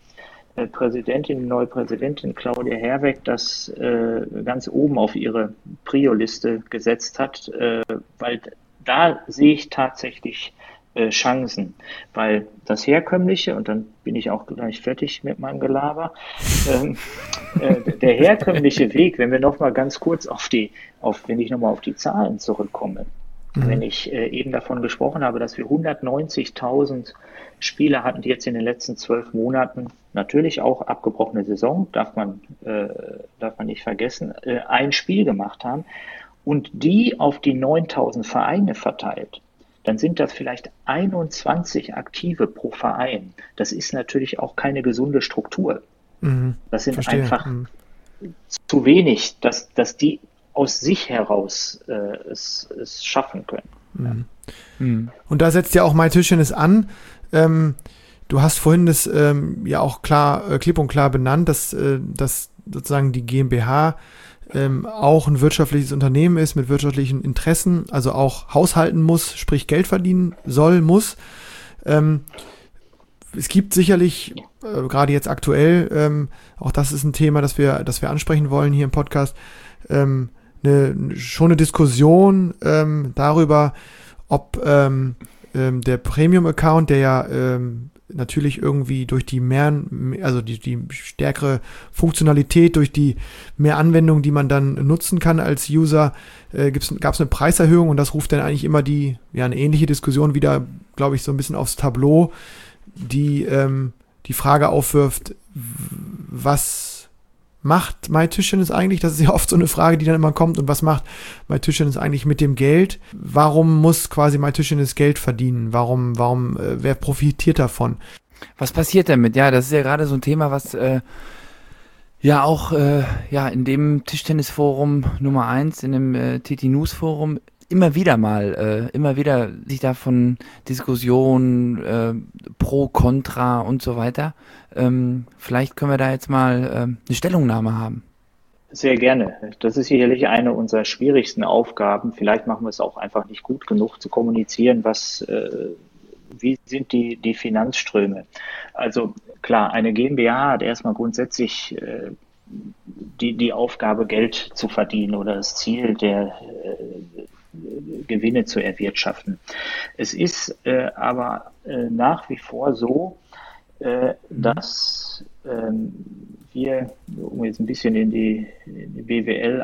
D: äh, Präsidentin, die neue Präsidentin Claudia Herwegh das äh, ganz oben auf ihre Prio-Liste gesetzt hat, äh, weil da sehe ich tatsächlich äh, Chancen, weil das herkömmliche, und dann bin ich auch gleich fertig mit meinem Gelaber, ähm, äh, der herkömmliche Weg, wenn wir nochmal ganz kurz auf die, auf, wenn ich nochmal auf die Zahlen zurückkomme, mhm. wenn ich äh, eben davon gesprochen habe, dass wir hundertneunzigtausend Spieler hatten, die jetzt in den letzten zwölf Monaten, natürlich auch abgebrochene Saison, darf man, äh, darf man nicht vergessen, äh, ein Spiel gemacht haben und die auf die neuntausend Vereine verteilt, dann sind das vielleicht einundzwanzig Aktive pro Verein. Das ist natürlich auch keine gesunde Struktur. Mhm, das sind verstehe. einfach mhm. zu wenig, dass, dass die aus sich heraus äh, es, es schaffen können.
B: Mhm. Mhm. Und da setzt ja auch MyTischtennis an. Ähm, du hast vorhin das ähm, ja auch klar, äh, klipp und klar benannt, dass, äh, dass sozusagen die GmbH ähm, auch ein wirtschaftliches Unternehmen ist mit wirtschaftlichen Interessen, also auch haushalten muss, sprich Geld verdienen soll, muss. Ähm, es gibt sicherlich, äh, gerade jetzt aktuell, ähm, auch das ist ein Thema, das wir, das wir ansprechen wollen hier im Podcast, ähm, eine, schon eine Diskussion ähm, darüber, ob ähm, ähm, der Premium-Account, der ja ähm, natürlich irgendwie durch die mehr, also die, die stärkere Funktionalität, durch die mehr Anwendungen, die man dann nutzen kann als User, äh, gab es eine Preiserhöhung und das ruft dann eigentlich immer die, ja, eine ähnliche Diskussion wieder, glaube ich, so ein bisschen aufs Tableau, die ähm, die Frage aufwirft, was macht MyTischtennis eigentlich? Das ist ja oft so eine Frage, die dann immer kommt. Und was macht MyTischtennis eigentlich mit dem Geld? Warum muss quasi MyTischtennis Geld verdienen? Warum, warum, äh, wer profitiert davon?
C: Was passiert damit? Ja, das ist ja gerade so ein Thema, was äh, ja auch äh, ja in dem Tischtennisforum Nummer eins, in dem äh, T T News Forum immer wieder mal, äh, immer wieder sich da von Diskussionen äh, pro, contra und so weiter. Ähm, vielleicht können wir da jetzt mal äh, eine Stellungnahme haben.
D: Sehr gerne. Das ist sicherlich eine unserer schwierigsten Aufgaben. Vielleicht machen wir es auch einfach nicht gut genug zu kommunizieren, was, äh, wie sind die, die Finanzströme. Also klar, eine GmbH hat erstmal grundsätzlich äh, die, die Aufgabe, Geld zu verdienen oder das Ziel der äh, Gewinne zu erwirtschaften. Es ist äh, aber äh, nach wie vor so, äh, dass ähm, wir, um jetzt ein bisschen in die, in die B W L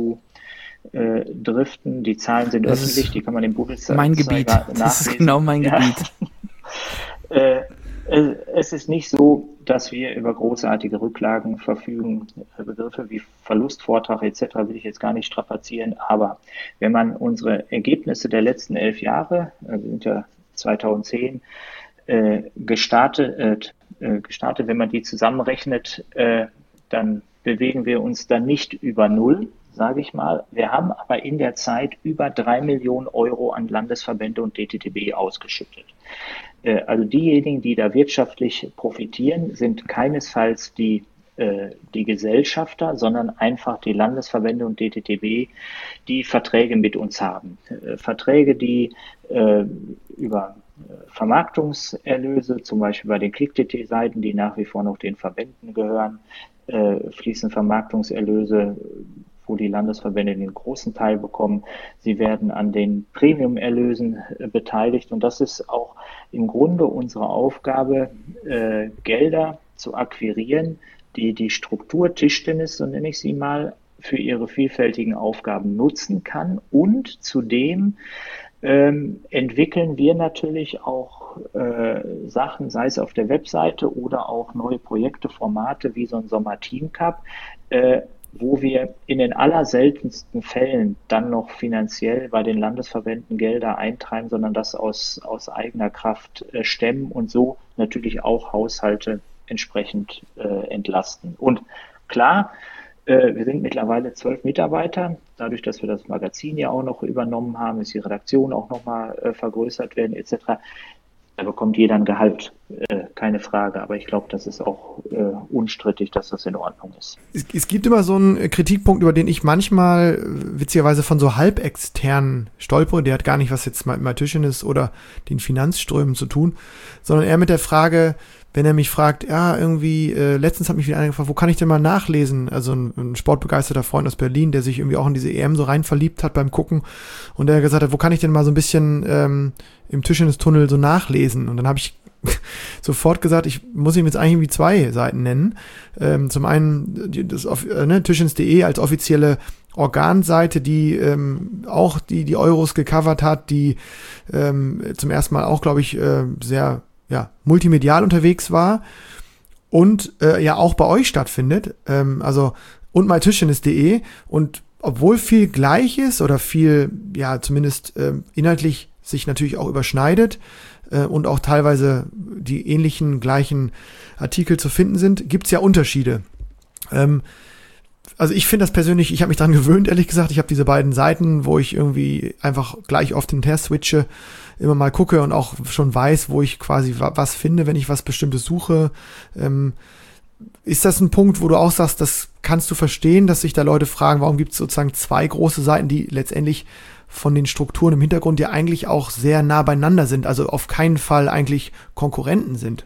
D: abzudriften, die Zahlen sind
C: das
D: öffentlich, die kann man im Bundesanzeiger
C: mein Gebiet.
D: nachlesen.
C: Das ist genau mein
D: ja.
C: Gebiet.
D: äh, Es ist nicht so, dass wir über großartige Rücklagen verfügen. Begriffe wie Verlustvortrag et cetera will ich jetzt gar nicht strapazieren. Aber wenn man unsere Ergebnisse der letzten elf Jahre, also sind ja zweitausendzehn, äh, gestartet, äh, gestartet, wenn man die zusammenrechnet, äh, dann bewegen wir uns dann nicht über Null, sage ich mal. Wir haben aber in der Zeit über drei Millionen Euro an Landesverbände und D T T B ausgeschüttet. Also diejenigen, die da wirtschaftlich profitieren, sind keinesfalls die, äh, die Gesellschafter, sondern einfach die Landesverbände und D T T B, die Verträge mit uns haben. Äh, Verträge, die äh, über Vermarktungserlöse, zum Beispiel bei den Click-T T-Seiten, die nach wie vor noch den Verbänden gehören, äh, fließen Vermarktungserlöse, wo die Landesverbände den großen Teil bekommen. Sie werden an den Premium-Erlösen äh, beteiligt und das ist auch im Grunde unsere Aufgabe, äh, Gelder zu akquirieren, die die Struktur Tischtennis, so nenne ich sie mal, für ihre vielfältigen Aufgaben nutzen kann und zudem ähm, entwickeln wir natürlich auch äh, Sachen, sei es auf der Webseite oder auch neue Projekte, Formate wie so ein Sommer-Team-Cup, äh, wo wir in den allerseltensten Fällen dann noch finanziell bei den Landesverbänden Gelder eintreiben, sondern das aus, aus eigener Kraft äh, stemmen und so natürlich auch Haushalte entsprechend äh, entlasten. Und klar, äh, wir sind mittlerweile zwölf Mitarbeiter. Dadurch, dass wir das Magazin ja auch noch übernommen haben, ist die Redaktion auch nochmal äh, vergrößert werden et cetera. Da bekommt jeder ein Gehalt, äh, keine Frage. Aber ich glaube, das ist auch äh, unstrittig, dass das in Ordnung ist.
B: Es, es gibt immer so einen Kritikpunkt, über den ich manchmal äh, witzigerweise von so halbexternen stolpere, der hat gar nicht was jetzt mit Tischtennis oder den Finanzströmen zu tun, sondern eher mit der Frage, wenn er mich fragt, ja, irgendwie, äh, letztens hat mich wieder einer gefragt, wo kann ich denn mal nachlesen? Also ein, ein sportbegeisterter Freund aus Berlin, der sich irgendwie auch in diese E M so rein verliebt hat beim Gucken und der gesagt hat, wo kann ich denn mal so ein bisschen ähm, im Tischtennistunnel so nachlesen? Und dann habe ich sofort gesagt, ich muss ihm jetzt eigentlich irgendwie zwei Seiten nennen. Ähm, zum einen die, das äh, ne, Tischtennis punkt de als offizielle Organseite, die ähm, auch die die Euros gecovert hat, die ähm, zum ersten Mal auch, glaube ich, äh, sehr ja, multimedial unterwegs war und äh, ja auch bei euch stattfindet, ähm, also und my tischtennis punkt de und obwohl viel gleich ist oder viel, ja, zumindest äh, inhaltlich sich natürlich auch überschneidet äh, und auch teilweise die ähnlichen, gleichen Artikel zu finden sind, gibt's ja Unterschiede. Ähm, also ich finde das persönlich, ich habe mich dran gewöhnt, ehrlich gesagt, ich habe diese beiden Seiten, wo ich irgendwie einfach gleich oft hin und her switche, immer mal gucke und auch schon weiß, wo ich quasi was finde, wenn ich was Bestimmtes suche. Ähm, ist das ein Punkt, wo du auch sagst, das kannst du verstehen, dass sich da Leute fragen, warum gibt es sozusagen zwei große Seiten, die letztendlich von den Strukturen im Hintergrund ja eigentlich auch sehr nah beieinander sind, also auf keinen Fall eigentlich Konkurrenten sind?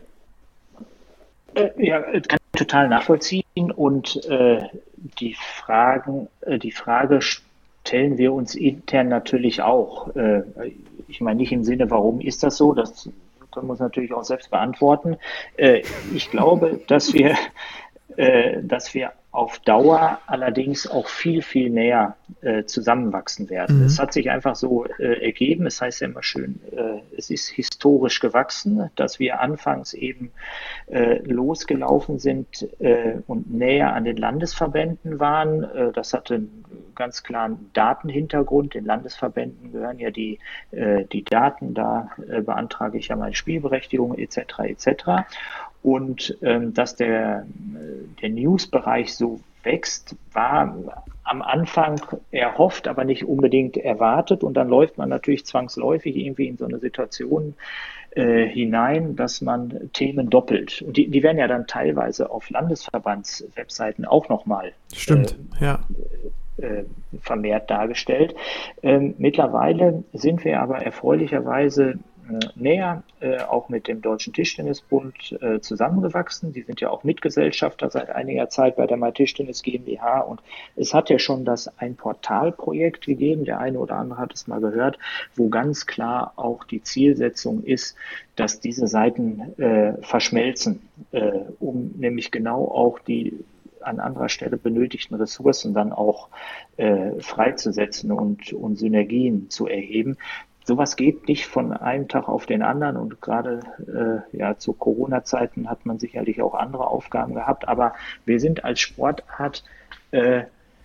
D: Äh, ja, kann ich total nachvollziehen und äh, die Fragen, äh, die Frage stellen wir uns intern natürlich auch. Äh, ich meine nicht im Sinne, warum ist das so? Das können wir uns natürlich auch selbst beantworten. Äh, ich glaube, dass wir, äh, dass wir auf Dauer allerdings auch viel, viel näher äh, zusammenwachsen werden.
B: Mhm.
D: Es hat sich einfach so äh, ergeben, es heißt ja immer schön, äh, es ist historisch gewachsen, dass wir anfangs eben äh, losgelaufen sind äh, und näher an den Landesverbänden waren. Äh, das hatte einen ganz klaren Datenhintergrund. Den Landesverbänden gehören ja die, äh, die Daten, da äh, beantrage ich ja meine Spielberechtigung et cetera et cetera. Und ähm, dass der, der News-Bereich so wächst, war am Anfang erhofft, aber nicht unbedingt erwartet. Und dann läuft man natürlich zwangsläufig irgendwie in so eine Situation äh, hinein, dass man Themen doppelt. Und die, die werden ja dann teilweise auf Landesverbandswebseiten auch nochmal
B: Stimmt,
D: äh,
B: ja.
D: äh, vermehrt dargestellt. Ähm, mittlerweile sind wir aber erfreulicherweise näher, äh, auch mit dem Deutschen Tischtennisbund äh, zusammengewachsen. Die sind ja auch Mitgesellschafter seit einiger Zeit bei der MyTischtennis GmbH und es hat ja schon das ein Portalprojekt gegeben, der eine oder andere hat es mal gehört, wo ganz klar auch die Zielsetzung ist, dass diese Seiten äh, verschmelzen, äh, um nämlich genau auch die an anderer Stelle benötigten Ressourcen dann auch äh, freizusetzen und, und Synergien zu erheben. Sowas geht nicht von einem Tag auf den anderen und gerade äh, ja zu Corona-Zeiten hat man sicherlich auch andere Aufgaben gehabt, aber wir sind als Sportart, äh,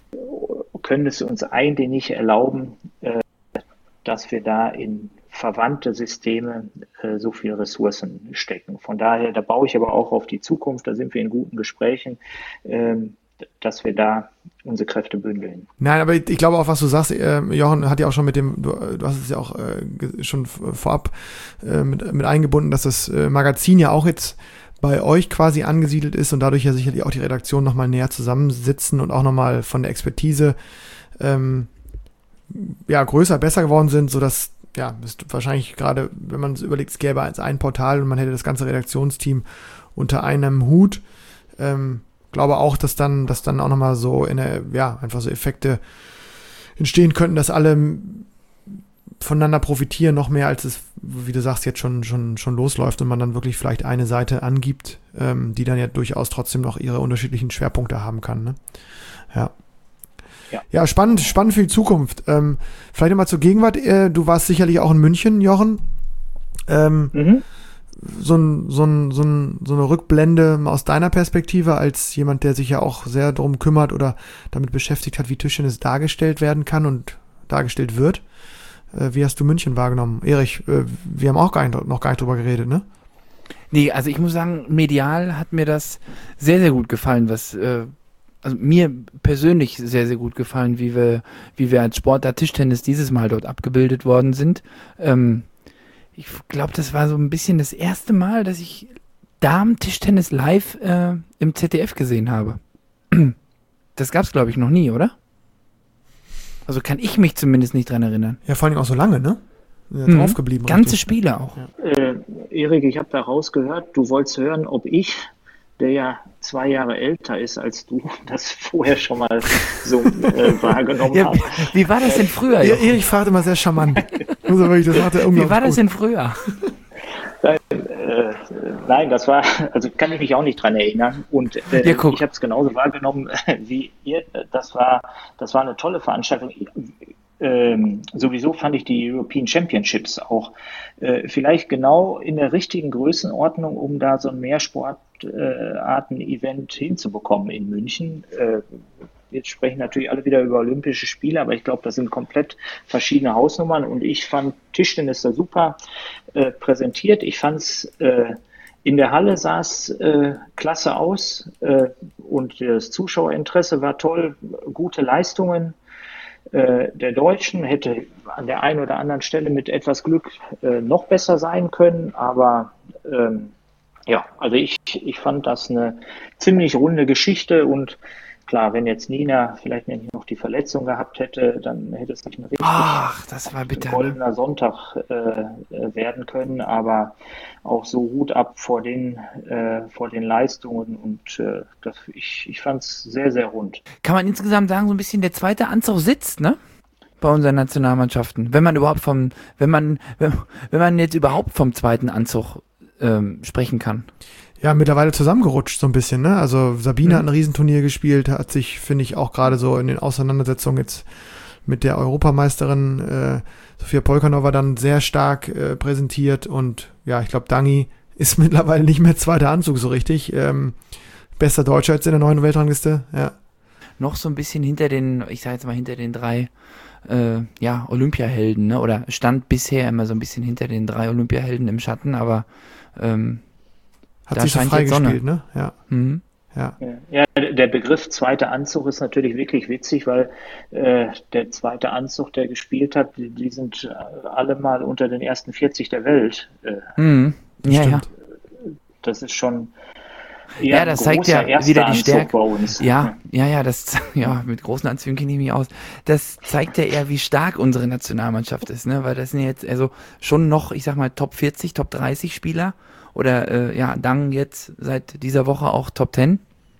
D: können es uns eigentlich nicht erlauben, äh, dass wir da in verwandte Systeme äh, so viel Ressourcen stecken. Von daher, da baue ich aber auch auf die Zukunft, da sind wir in guten Gesprächen, ähm, dass wir da unsere Kräfte bündeln.
B: Nein, aber ich, ich glaube auch, was du sagst, äh, Jochen hat ja auch schon mit dem, du, du hast es ja auch äh, schon vorab äh, mit, mit eingebunden, dass das äh, Magazin ja auch jetzt bei euch quasi angesiedelt ist und dadurch ja sicherlich auch die Redaktion nochmal näher zusammensitzen und auch nochmal von der Expertise ähm, ja größer, besser geworden sind, sodass ja, ist wahrscheinlich gerade, wenn man es überlegt, es gäbe als ein Portal und man hätte das ganze Redaktionsteam unter einem Hut, ähm, glaube auch, dass dann, dass dann auch nochmal so in der, ja, einfach so Effekte entstehen könnten, dass alle voneinander profitieren, noch mehr als es, wie du sagst, jetzt schon, schon, schon losläuft und man dann wirklich vielleicht eine Seite angibt, ähm, die dann ja durchaus trotzdem noch ihre unterschiedlichen Schwerpunkte haben kann, ne? Ja. Ja. Ja, spannend, spannend für die Zukunft. Ähm, vielleicht nochmal zur Gegenwart. Äh, du warst sicherlich auch in München, Jochen. Ähm, mhm. So, ein, so, ein, so, ein, so eine Rückblende aus deiner Perspektive als jemand, der sich ja auch sehr darum kümmert oder damit beschäftigt hat, wie Tischtennis dargestellt werden kann und dargestellt wird. Äh, wie hast du München wahrgenommen? Erich, äh, wir haben auch gar nicht, noch gar nicht drüber geredet, ne?
C: Nee, also ich muss sagen, medial hat mir das sehr, sehr gut gefallen, was äh, also mir persönlich sehr, sehr gut gefallen, wie wir, wie wir als Sportart Tischtennis dieses Mal dort abgebildet worden sind. Ähm, ich glaube, das war so ein bisschen das erste Mal, dass ich Damen-Tischtennis live äh, im Z D F gesehen habe. Das gab's, glaube ich, noch nie, oder? Also kann ich mich zumindest nicht dran erinnern.
B: Ja, vor allem auch so lange, ne? Ja,
C: Mhm.
B: draufgeblieben.
C: Ganze
B: richtig.
C: Spiele auch.
B: Ja.
D: Äh, Erik, ich habe da rausgehört, du wolltest hören, ob ich, der ja zwei Jahre älter ist als du, das vorher schon mal so äh, wahrgenommen
C: Ja,
D: habe.
C: wie war das denn früher?
B: Ja,
C: Jochen?
B: Erich fragt immer sehr charmant. Also wirklich, das macht er
C: Wie
B: unglaublich
C: war das
B: gut.
C: denn früher?
D: Äh, nein, das war, also kann ich mich auch nicht dran erinnern. Und äh,
C: Ja, guck.
D: ich habe es genauso wahrgenommen wie ihr. Das war, das war eine tolle Veranstaltung. Ähm, sowieso fand ich die European Championships auch äh, vielleicht genau in der richtigen Größenordnung, um da so ein Mehrsportarten-Event hinzubekommen in München. Äh, Jetzt sprechen natürlich alle wieder über Olympische Spiele, aber ich glaube, das sind komplett verschiedene Hausnummern und ich fand Tischtennis da super äh, präsentiert. Ich fand es äh, in der Halle sah es äh, klasse aus äh, und das Zuschauerinteresse war toll, gute Leistungen äh, der Deutschen, hätte an der einen oder anderen Stelle mit etwas Glück äh, noch besser sein können, aber ähm, ja, also ich, ich fand das eine ziemlich runde Geschichte und klar, wenn jetzt Nina vielleicht nicht noch die Verletzung gehabt hätte, dann hätte es nicht mehr richtig
C: Ach, das war bitter. Ne?
D: goldener Sonntag äh, werden können, aber auch so Hut ab vor den, äh, vor den Leistungen und äh, das, ich, ich fand es sehr, sehr rund.
C: Kann man insgesamt sagen, so ein bisschen der zweite Anzug sitzt, ne? Bei unseren Nationalmannschaften. Wenn man überhaupt vom, wenn man, wenn, wenn man jetzt überhaupt vom zweiten Anzug ähm, sprechen kann.
B: Ja, mittlerweile zusammengerutscht so ein bisschen, ne? Also Sabine
C: Mhm.
B: hat ein Riesenturnier gespielt, hat sich, finde ich, auch gerade so in den Auseinandersetzungen jetzt mit der Europameisterin äh, Sofia Polkanova dann sehr stark äh, präsentiert und ja, ich glaube, Dangi ist mittlerweile nicht mehr zweiter Anzug so richtig. Ähm, bester Deutscher jetzt in der neuen Weltrangliste, ja.
C: Noch so ein bisschen hinter den, ich sag jetzt mal hinter den drei äh, ja, Olympiahelden, ne? Oder stand bisher immer so ein bisschen hinter den drei Olympiahelden im Schatten, aber ähm,
B: Hat
C: Da
B: sich so
C: scheint jetzt Sonne.
B: freigespielt, ne? Ja,
C: mhm.
B: ja.
D: Ja, der Begriff zweiter Anzug ist natürlich wirklich witzig, weil äh, der zweite Anzug, der gespielt hat, die, die sind alle mal unter den ersten vierzig der Welt. Äh,
C: Mhm. Ja, ja.
B: Stimmt.
D: das ist schon eher
C: Ja, das
D: ein
C: zeigt
D: großer
C: ja
D: erster
C: wieder die
D: Anzug
C: Stärke.
D: bei uns.
C: Ja, ja, ja, das, ja, mit großen Anzügen kenne ich mich aus. Das zeigt ja eher, wie stark unsere Nationalmannschaft ist, ne, weil das sind jetzt also schon noch, ich sag mal, Top vierzig, Top dreißig Spieler oder, äh, ja, Dang jetzt seit dieser Woche auch Top zehn,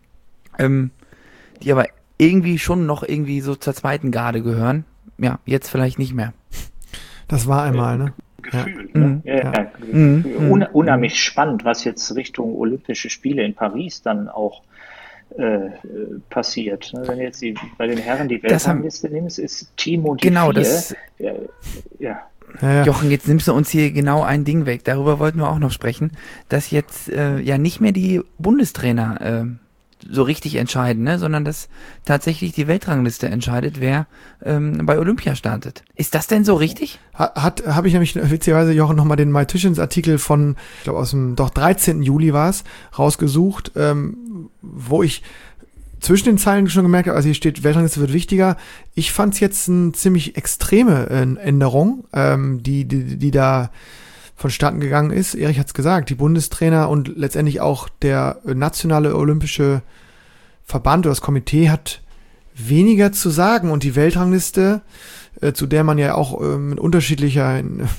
C: ähm, die aber irgendwie schon noch irgendwie so zur zweiten Garde gehören. Ja, jetzt vielleicht nicht mehr.
B: Das war einmal, ne?
D: Gefühl.
C: Ja.
D: Ne?
C: Mhm.
D: Ja, ja.
C: Mhm.
D: Un unheimlich spannend, was jetzt Richtung Olympische Spiele in Paris dann auch äh, passiert. Wenn du jetzt die, bei den Herren die
C: Das haben-
D: Weltrangliste nimmst, ist Timo die
C: Genau,
D: vier.
C: das-
D: Ja, ja.
B: Ja, ja.
C: Jochen, jetzt nimmst du uns hier genau ein Ding weg. Darüber wollten wir auch noch sprechen, dass jetzt äh, ja nicht mehr die Bundestrainer äh, so richtig entscheiden, ne, sondern dass tatsächlich die Weltrangliste entscheidet, wer ähm, bei Olympia startet. Ist das denn so richtig?
B: Hat, hat habe ich nämlich witzigerweise, Jochen, nochmal den My Tischens Artikel von, ich glaube aus dem, doch dreizehnten Juli war es, rausgesucht, ähm, wo ich zwischen den Zeilen schon gemerkt habe, also hier steht, Weltrangliste wird wichtiger. Ich fand es jetzt eine ziemlich extreme äh, Änderung, ähm, die, die, die da vonstatten gegangen ist. Erich hat es gesagt, die Bundestrainer und letztendlich auch der nationale olympische Verband oder das Komitee hat weniger zu sagen und die Weltrangliste, äh, zu der man ja auch äh, mit unterschiedlicher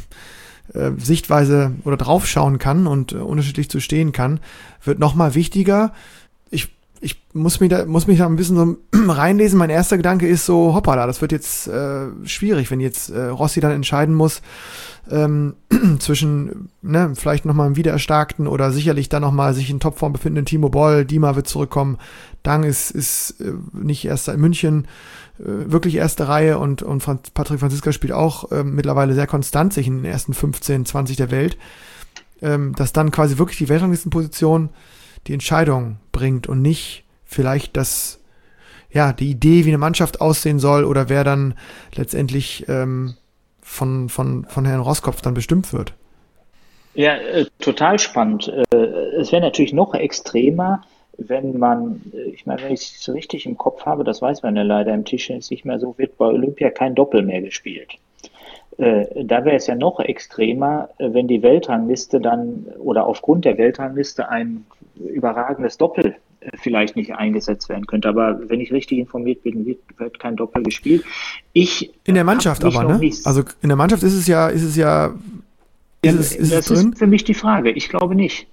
B: äh, Sichtweise oder draufschauen kann und äh, unterschiedlich zu stehen kann, wird nochmal wichtiger. Ich Ich muss mich da, muss mich da ein bisschen so reinlesen. Mein erster Gedanke ist so, hoppala, das wird jetzt äh, schwierig, wenn jetzt äh, Rossi dann entscheiden muss ähm, zwischen, ne, vielleicht nochmal einem Wiedererstarkten oder sicherlich dann nochmal sich in Topform befindenden Timo Boll, Dima wird zurückkommen, Dang ist, ist äh, nicht erster in München, äh, wirklich erste Reihe und, und Franz, Patrick Franziska spielt auch äh, mittlerweile sehr konstant sich in den ersten fünfzehn, zwanzig der Welt, ähm, dass dann quasi wirklich die Weltranglistenposition die Entscheidung bringt und nicht vielleicht das, ja, die Idee, wie eine Mannschaft aussehen soll oder wer dann letztendlich ähm, von, von, von Herrn Roskopf dann bestimmt wird.
D: Ja, äh, total spannend. Äh, es wäre natürlich noch extremer, wenn man, äh, ich meine, wenn ich es richtig im Kopf habe, das weiß man ja leider im Tischtennis nicht mehr so, wird bei Olympia kein Doppel mehr gespielt. Äh, da wäre es ja noch extremer, äh, wenn die Weltrangliste dann oder aufgrund der Weltrangliste ein überragendes Doppel äh, vielleicht nicht eingesetzt werden könnte. Aber wenn ich richtig informiert bin, wird, wird kein Doppel gespielt. Ich
B: in der Mannschaft aber, ne?
D: Nicht,
B: also in der Mannschaft ist es ja, ist es ja, ist
D: ja,
B: es, ist
D: das
B: es drin?
D: ist für mich die Frage. Ich glaube nicht.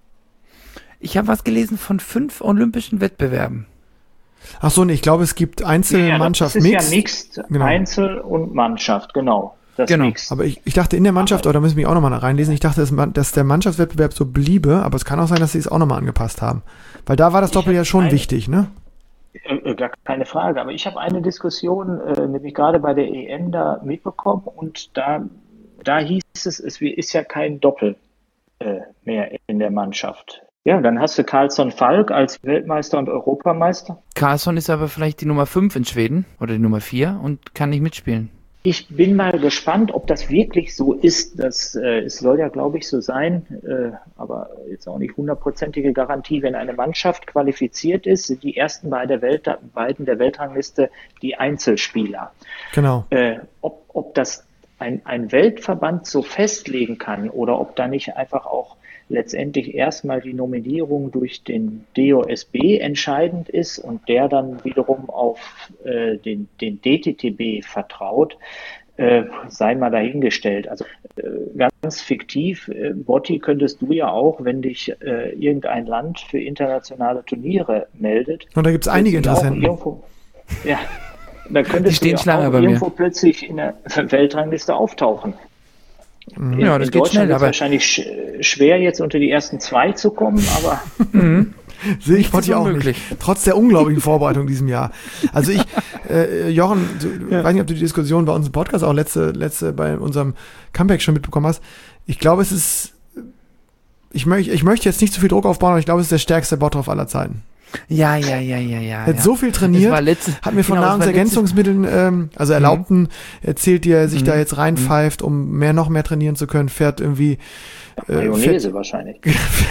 C: Ich habe was gelesen von fünf olympischen Wettbewerben.
B: Ach so, nee, ich glaube, es gibt Einzelmannschaft,
D: ja, das ist
B: Mixed.
D: ja Mixed,
B: Genau.
D: Einzel und Mannschaft, genau. Das
C: Genau.
D: Mixed.
B: Aber ich, ich dachte in der Mannschaft, oder da müssen wir auch nochmal reinlesen, ich dachte, dass, man, dass der Mannschaftswettbewerb so bliebe, aber es kann auch sein, dass sie es auch nochmal angepasst haben. Weil da war das Doppel ja schon
D: eine,
B: wichtig, ne?
D: Äh, gar keine Frage, aber ich habe eine Diskussion, äh, nämlich gerade bei der E M da mitbekommen und da, da hieß es, es ist ja kein Doppel äh, mehr in der Mannschaft. Ja, dann hast du Karlsson Falk als Weltmeister und Europameister.
C: Karlsson ist aber vielleicht die Nummer fünf in Schweden oder die Nummer vier und kann nicht mitspielen.
D: Ich bin mal gespannt, ob das wirklich so ist. Das, äh, es soll ja, glaube ich, so sein, äh, aber jetzt auch nicht hundertprozentige Garantie. Wenn eine Mannschaft qualifiziert ist, sind die ersten beiden der, Welt, beiden der Weltrangliste die Einzelspieler.
B: Genau.
D: Äh, ob, ob das ein, ein Weltverband so festlegen kann oder ob da nicht einfach auch letztendlich erstmal die Nominierung durch den D O S B entscheidend ist und der dann wiederum auf äh, den, den D T T B vertraut, äh, sei mal dahingestellt. Also äh, ganz fiktiv, äh, Botti, könntest du ja auch, wenn dich äh, irgendein Land für internationale Turniere meldet.
B: Und da gibt es einige Interessenten.
D: Irgendwo, ja, da könntest du ja auch irgendwo mir. plötzlich in der Weltrangliste auftauchen. In,
C: ja, das
D: in
C: geht
D: Deutschland
C: schnell,
D: ist es
C: aber
D: wahrscheinlich sch- schwer, jetzt unter die ersten zwei zu kommen, aber
B: mhm. Sehe ich Botti auch
C: unmöglich.
B: nicht. Trotz der unglaublichen Vorbereitung in diesem Jahr. Also ich, äh, Jochen, du, ja. weiß nicht, ob du die Diskussion bei uns im Podcast auch letzte, letzte bei unserem Comeback schon mitbekommen hast. Ich glaube, es ist, ich, möch, ich möchte jetzt nicht zu viel Druck aufbauen, aber ich glaube, es ist der stärkste Bottroff aller Zeiten.
C: Ja, ja, ja, ja, ja.
B: Er hat
C: ja.
B: so viel trainiert,
C: letzte,
B: hat mir von
C: genau,
B: Nahrungsergänzungsmitteln, ähm, also Erlaubten,
C: mhm.
B: erzählt, die er sich
C: mhm.
B: da jetzt reinpfeift, um mehr, noch mehr trainieren zu können, fährt irgendwie
D: äh, Mayonnaise wahrscheinlich.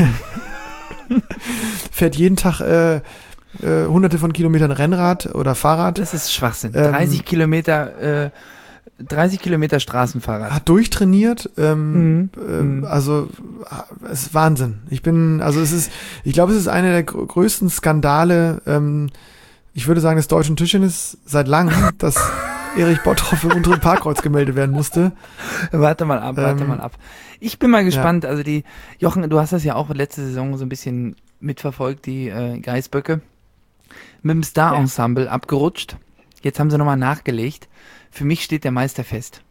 B: fährt jeden Tag äh, äh, hunderte von Kilometern Rennrad oder Fahrrad.
C: Das ist Schwachsinn.
B: Ähm,
C: dreißig Kilometer, äh, dreißig Kilometer Straßenfahrrad.
B: Hat durchtrainiert, ähm,
C: mhm.
B: ähm, also es ist Wahnsinn. Ich bin, also es ist, ich glaube, es ist einer der gr- größten Skandale, ähm, ich würde sagen, des deutschen Tischtennis seit langem, dass Erich Bottroff im unteren Parkkreuz gemeldet werden musste.
C: Warte mal ab, warte
B: ähm,
C: mal ab. Ich bin mal gespannt, ja. Also die, Jochen, du hast das ja auch letzte Saison so ein bisschen mitverfolgt, die äh, Geißböcke, mit dem Star-Ensemble ja. abgerutscht. Jetzt haben sie nochmal nachgelegt. Für mich steht der Meister fest.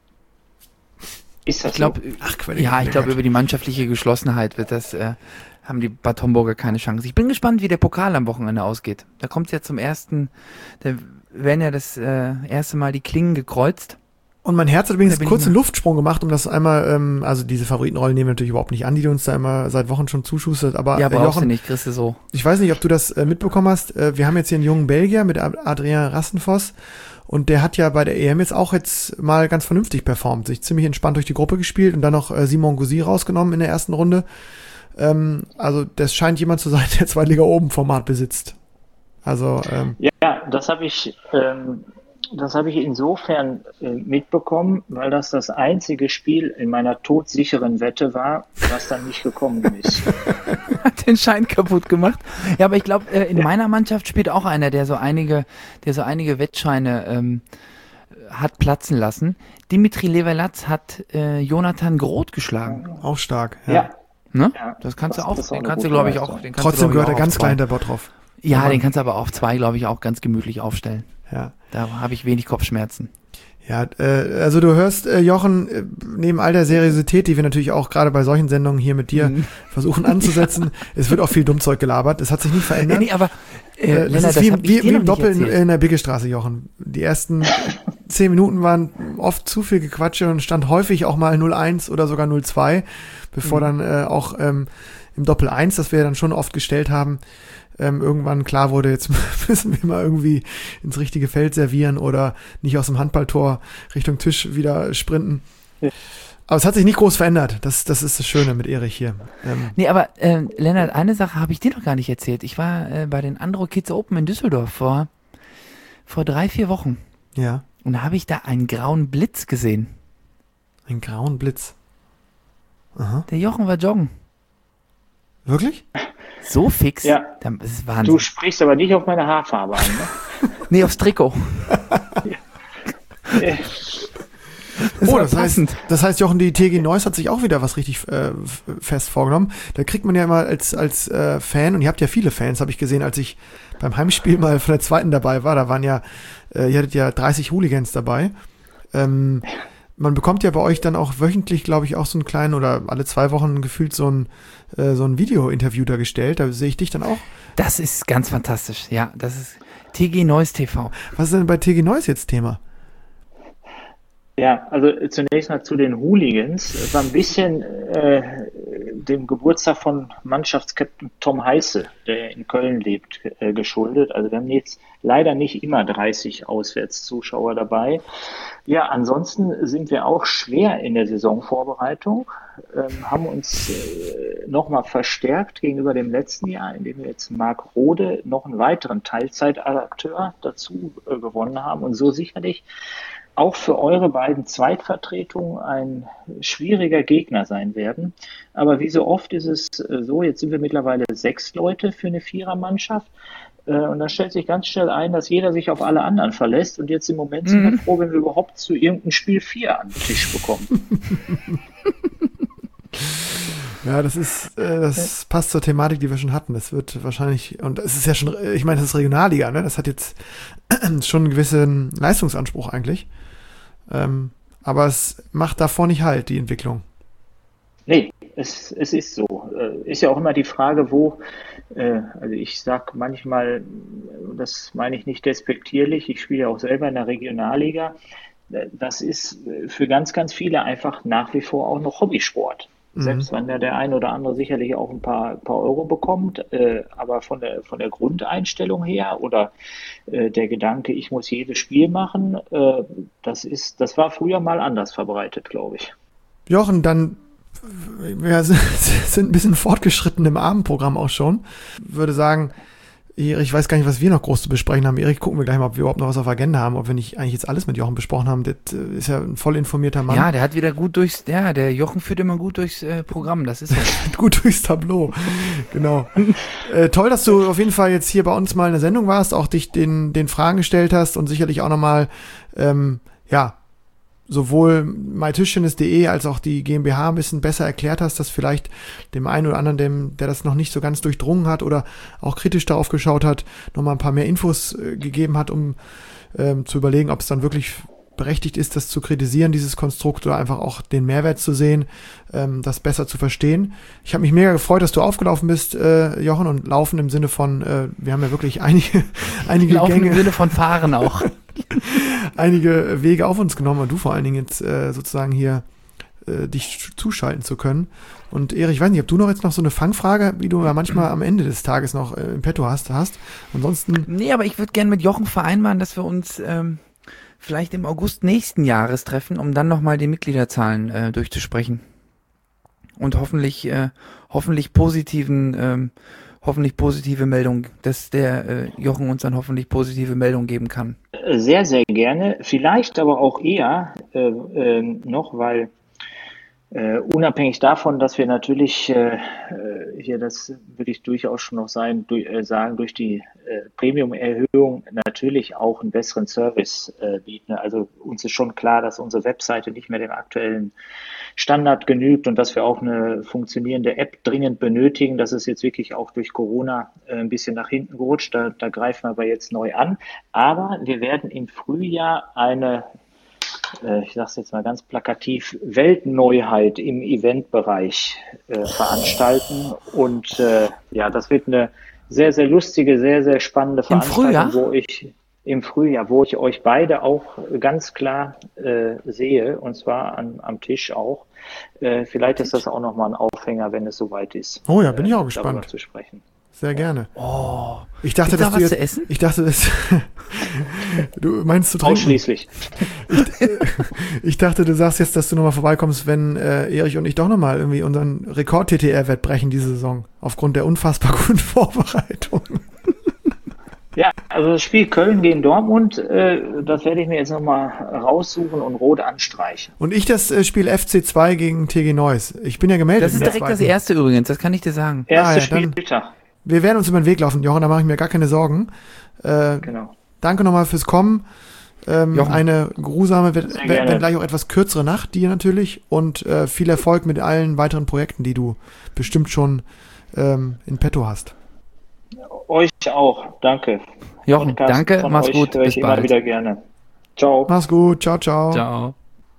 D: Ist das
C: ich glaub,
D: so?
C: Ach, ja, ich glaube, über die mannschaftliche Geschlossenheit wird das, äh, haben die Bad Homburger keine Chance. Ich bin gespannt, wie der Pokal am Wochenende ausgeht. Da kommt es ja zum ersten, da werden ja das äh, erste Mal die Klingen gekreuzt.
B: Und mein Herz hat übrigens kurz einen Luftsprung gemacht, um das einmal, ähm, also diese Favoritenrollen nehmen wir natürlich überhaupt nicht an, die du uns da immer seit Wochen schon zuschustert, aber
C: ja,
B: äh,
C: brauchst
B: Jochen,
C: du nicht, kriegst du so.
B: Ich weiß nicht, ob du das äh, mitbekommen hast, äh, wir haben jetzt hier einen jungen Belgier mit Adrien Rassenfoss und der hat ja bei der E M jetzt auch jetzt mal ganz vernünftig performt, sich ziemlich entspannt durch die Gruppe gespielt und dann noch äh, Simon Gauzy rausgenommen in der ersten Runde. Ähm, also das scheint jemand zu sein, der zwei Liga oben Format besitzt. Also ähm,
D: ja, das habe ich ähm, das habe ich insofern äh, mitbekommen, weil das das einzige Spiel in meiner todsicheren Wette war, was dann nicht gekommen ist.
C: Hat den Schein kaputt gemacht. Ja, aber ich glaube, äh, in ja. meiner Mannschaft spielt auch einer, der so einige, der so einige Wettscheine ähm, hat platzen lassen. Dimitri Leverlatz hat äh, Jonathan Groth geschlagen.
B: Auch stark.
D: Ja. ja.
C: Ne? Ja. Das kannst das, du auch. Den kannst du, glaube ich, auch. Den kannst
B: Trotzdem
C: du,
B: gehört er ganz klein der Bottroff.
C: Ja, ja, den kannst du aber auf zwei, glaube ich, auch ganz gemütlich aufstellen.
B: Ja.
C: Da habe ich wenig Kopfschmerzen.
B: Ja, äh, also du hörst, äh, Jochen, äh, neben all der Seriosität, die wir natürlich auch gerade bei solchen Sendungen hier mit dir mhm. versuchen anzusetzen, es wird auch viel Dummzeug gelabert. Es hat sich nicht verändert.
C: Nee, nee, aber äh,
B: äh, das ist wie, wie, wie im Doppel in, in der Biggestraße, Jochen. Die ersten zehn Minuten waren oft zu viel Gequatsche und stand häufig auch mal null eins oder sogar null zwei, bevor mhm. dann äh, auch ähm, im Doppel eins, das wir dann schon oft gestellt haben, Ähm, irgendwann klar wurde, jetzt müssen wir mal irgendwie ins richtige Feld servieren oder nicht aus dem Handballtor Richtung Tisch wieder sprinten. Ja. Aber es hat sich nicht groß verändert. Das, das ist das Schöne mit Erich hier. Ähm.
C: Nee, aber äh, Lennart, eine Sache habe ich dir noch gar nicht erzählt. Ich war äh, bei den Andro Kids Open in Düsseldorf vor, vor drei, vier Wochen.
B: Ja.
C: Und da habe ich da einen grauen Blitz gesehen.
B: Einen grauen Blitz. Aha.
C: Der Jochen war joggen.
B: Wirklich?
C: So fix?
D: Ja.
C: Das ist Wahnsinn.
D: Du sprichst aber nicht auf meine Haarfarbe an, ne?
C: Nee, aufs Trikot.
D: Äh,
C: Das
B: Oh,
C: war
B: das heißt,
C: passend.
B: das heißt, Jochen, die T G Neuss hat sich auch wieder was richtig äh, f- fest vorgenommen. Da kriegt man ja immer als, als äh, Fan, und ihr habt ja viele Fans, habe ich gesehen, als ich beim Heimspiel mal von der zweiten dabei war, da waren ja, äh, ihr hattet ja dreißig Hooligans dabei. Ähm, man bekommt ja bei euch dann auch wöchentlich, glaube ich, auch so einen kleinen oder alle zwei Wochen gefühlt so ein, äh, so ein Video-Interview da gestellt. Da sehe ich dich dann auch.
C: Das ist ganz fantastisch. Ja, das ist T G Neuss T V.
B: Was ist denn bei T G Neuss jetzt Thema?
D: Ja, also zunächst mal zu den Hooligans. Es war ein bisschen äh, dem Geburtstag von Mannschaftskapitän Tom Heiße, der in Köln lebt, äh, geschuldet. Also wir haben jetzt leider nicht immer dreißig Auswärtszuschauer dabei. Ja, ansonsten sind wir auch schwer in der Saisonvorbereitung, ähm, haben uns äh, nochmal verstärkt gegenüber dem letzten Jahr, indem wir jetzt Marc Rode noch einen weiteren Teilzeitakteur dazu äh, gewonnen haben und so sicherlich auch für eure beiden Zweitvertretungen ein schwieriger Gegner sein werden. Aber wie so oft ist es äh, so, jetzt sind wir mittlerweile sechs Leute für eine Vierermannschaft. Äh, und dann stellt sich ganz schnell ein, dass jeder sich auf alle anderen verlässt. Und jetzt im Moment sind wir froh, wenn wir überhaupt zu irgendeinem Spiel vier an den Tisch bekommen.
B: Ja, das ist, äh, das passt zur Thematik, die wir schon hatten. Das wird wahrscheinlich, und es ist ja schon, äh, ich meine, das ist Regionalliga, ne? Das hat jetzt schon einen gewissen Leistungsanspruch eigentlich. Ähm, aber es macht davor nicht halt, die Entwicklung.
D: Nee, es, es ist so. Äh, Ist ja auch immer die Frage, wo, äh, also ich sag manchmal, das meine ich nicht despektierlich, ich spiele ja auch selber in der Regionalliga, äh, das ist äh, für ganz, ganz viele einfach nach wie vor auch noch Hobbysport. Selbst wenn der, der ein oder andere sicherlich auch ein paar, paar Euro bekommt, äh, aber von der, von der Grundeinstellung her oder äh, der Gedanke, ich muss jedes Spiel machen, äh, das ist, das war früher mal anders verbreitet, glaube ich.
B: Jochen, dann, wir sind ein bisschen fortgeschritten im Abendprogramm auch schon. Würde sagen, Erik, ich weiß gar nicht, was wir noch groß zu besprechen haben. Erik, gucken wir gleich mal, ob wir überhaupt noch was auf der Agenda haben, ob wir nicht eigentlich jetzt alles mit Jochen besprochen haben. Das ist ja ein voll informierter Mann.
C: Ja, der hat wieder gut durchs, ja, der Jochen führt immer gut durchs äh, Programm, das ist so.
B: Gut durchs Tableau. Genau. äh, toll, dass du auf jeden Fall jetzt hier bei uns mal in der Sendung warst, auch dich den, den Fragen gestellt hast und sicherlich auch nochmal, ähm, ja, sowohl mytischtennis punkt de als auch die GmbH ein bisschen besser erklärt hast, dass vielleicht dem einen oder anderen, dem, der das noch nicht so ganz durchdrungen hat oder auch kritisch darauf geschaut hat, nochmal ein paar mehr Infos äh, gegeben hat, um ähm, zu überlegen, ob es dann wirklich berechtigt ist, das zu kritisieren, dieses Konstrukt, oder einfach auch den Mehrwert zu sehen, ähm, das besser zu verstehen. Ich habe mich mega gefreut, dass du aufgelaufen bist, äh, Jochen, und laufen im Sinne von, äh, wir haben ja wirklich einige, einige
C: Laufen
B: Gänge.
C: im Sinne von Fahren auch.
B: einige Wege auf uns genommen und du vor allen Dingen jetzt äh, sozusagen hier äh, dich zuschalten zu können. Und Erik, ich weiß nicht, ob du noch jetzt noch so eine Fangfrage, wie du ja manchmal am Ende des Tages noch äh, im Petto hast, hast. Ansonsten.
C: Nee, aber ich würde gerne mit Jochen vereinbaren, dass wir uns ähm, vielleicht im August nächsten Jahres treffen, um dann nochmal die Mitgliederzahlen äh, durchzusprechen. Und hoffentlich, äh, hoffentlich positiven, ähm, hoffentlich positive Meldungen, dass der äh, Jochen uns dann hoffentlich positive Meldungen geben kann.
D: Sehr, sehr gerne. Vielleicht aber auch eher äh, äh, noch, weil äh, unabhängig davon, dass wir natürlich äh, hier, das würde ich durchaus schon noch sein, durch, äh, sagen, durch die äh, Premium-Erhöhung natürlich auch einen besseren Service äh, bieten. Also uns ist schon klar, dass unsere Webseite nicht mehr dem aktuellen Standard genügt und dass wir auch eine funktionierende App dringend benötigen. Das ist jetzt wirklich auch durch Corona äh, ein bisschen nach hinten gerutscht. Da, da greifen wir aber jetzt neu an. Aber wir werden im Frühjahr eine, äh, ich sage es jetzt mal ganz plakativ, Weltneuheit im Eventbereich äh, veranstalten. Und äh, ja, das wird eine sehr, sehr lustige, sehr, sehr spannende Veranstaltung, wo ich im Frühjahr, wo ich euch beide auch ganz klar äh, sehe, und zwar an, am Tisch auch. Äh, vielleicht ist das auch nochmal ein Aufhänger, wenn es soweit ist.
B: Oh ja, bin ich auch
D: äh,
B: gespannt.
D: Darüber zu sprechen.
B: Sehr gerne.
C: Oh,
B: ich dachte,
C: gibt's
B: dass
C: da
B: du
C: was
B: jetzt,
C: zu essen?
B: Ich dachte, dass du meinst zu trinken?
D: Ausschließlich.
B: Ich, ich dachte, du sagst jetzt, dass du nochmal vorbeikommst, wenn äh, Erich und ich doch nochmal irgendwie unseren Rekord-T T R-Wert brechen diese Saison, aufgrund der unfassbar guten Vorbereitung.
D: Ja, Also das Spiel Köln gegen Dortmund, äh, das werde ich mir jetzt nochmal raussuchen und rot anstreichen.
B: Und ich das äh, Spiel F C zwei gegen T G Neuss. Ich bin ja gemeldet.
C: Das ist direkt das erste übrigens, das kann ich dir sagen.
D: Erster
B: Ah, ja,
D: Spieltag.
B: Wir werden uns über den Weg laufen, Jochen, da mache ich mir gar keine Sorgen. Äh,
D: Genau.
B: Danke nochmal fürs Kommen. Ähm,
C: Jochen.
B: eine grusame, wenn,
D: Sehr gerne.
B: wenn gleich auch etwas kürzere Nacht dir natürlich und äh, viel Erfolg mit allen weiteren Projekten, die du bestimmt schon ähm, in petto hast.
D: Euch auch, danke.
C: Jochen,
D: Podcast
C: danke,
D: von
C: mach's
D: euch
C: gut,
D: höre
C: bis
D: ich immer
C: bald.
D: wieder gerne. Ciao.
B: Mach's gut, ciao, ciao.
C: Ciao.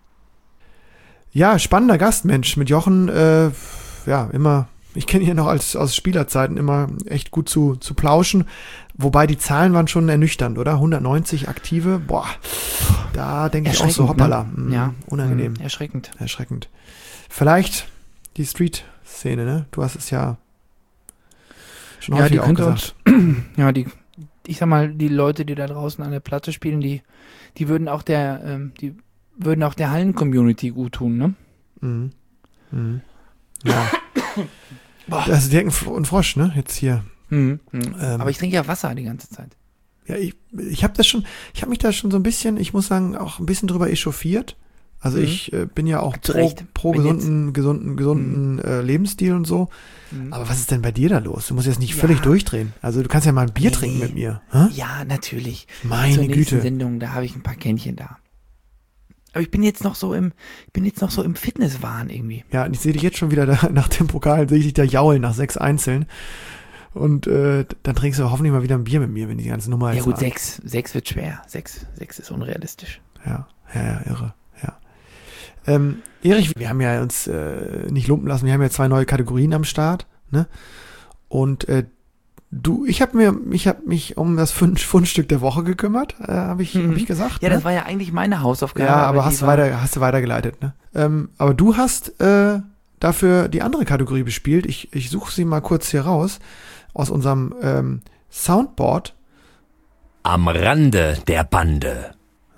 B: Ja, spannender Gast, Mensch, mit Jochen, äh, ja, immer, ich kenne ihn noch als aus Spielerzeiten, immer echt gut zu, zu plauschen, wobei die Zahlen waren schon ernüchternd, oder? hundertneunzig Aktive, boah, da denke ich auch so,
C: Erschreckend,
B: hoppala,
C: ne?
B: mh,
C: Ja.
B: unangenehm,
C: Mhm, erschreckend.
B: erschreckend. Vielleicht die Street-Szene, ne? Du hast es ja schon
C: Ja,
B: häufig
C: die
B: auch
C: könnte
B: gesagt.
C: uns, ja, die, ich sag mal, die Leute, die da draußen an der Platte spielen, die, die würden auch der, ähm, die würden auch der Hallen-Community gut tun, ne?
B: Mhm. Mhm. Ja. Das ist direkt ein ein Frosch, ne? Jetzt hier.
C: Mhm. Mhm.
B: Ähm,
C: Aber ich trinke ja Wasser die ganze Zeit.
B: Ja, ich, ich habe das schon, ich habe mich da schon so ein bisschen, ich muss sagen, auch ein bisschen drüber echauffiert. Also
C: Mhm.
B: ich äh, bin ja auch
C: Zu
B: pro,
C: Recht.
B: pro
C: Wenn
B: gesunden, gesunden, gesunden äh, Lebensstil und so.
C: Mhm.
B: Aber was ist denn bei dir da los? Du musst jetzt nicht
C: Ja.
B: völlig durchdrehen. Also du kannst ja mal ein Bier
C: Nee,
B: trinken
C: nee.
B: mit mir. Hä?
C: Ja, natürlich.
B: Meine
C: Zur nächsten
B: Güte.
C: Sendung, da habe ich ein paar Kännchen da. Aber ich bin jetzt noch so im, ich bin jetzt noch so im Fitnesswahn irgendwie.
B: Ja, und ich sehe dich jetzt schon wieder da, nach dem Pokal, sehe ich dich da jaulen nach sechs Einzeln. Und äh, dann trinkst du hoffentlich mal wieder ein Bier mit mir, wenn die ganze Nummer
C: Ja
B: jetzt
C: gut,
B: an-
C: sechs, sechs wird schwer. Sechs, sechs ist unrealistisch.
B: Ja, ja, ja, irre, ja. Ähm, Erich, wir haben ja uns äh, nicht lumpen lassen, wir haben ja zwei neue Kategorien am Start, ne? Und äh, du, ich habe mir, ich habe mich um das Fund, Fundstück der Woche gekümmert, äh, habe ich,
C: Mhm.
B: hab ich gesagt.
C: Ja,
B: ne?
C: das war ja eigentlich meine Hausaufgabe.
B: ja, aber
C: die
B: hast du
C: war-
B: weiter, hast du weitergeleitet, ne? Ähm, aber du hast äh, dafür die andere Kategorie bespielt. Ich, ich suche sie mal kurz hier raus aus unserem ähm, Soundboard.
E: Am Rande der Bande.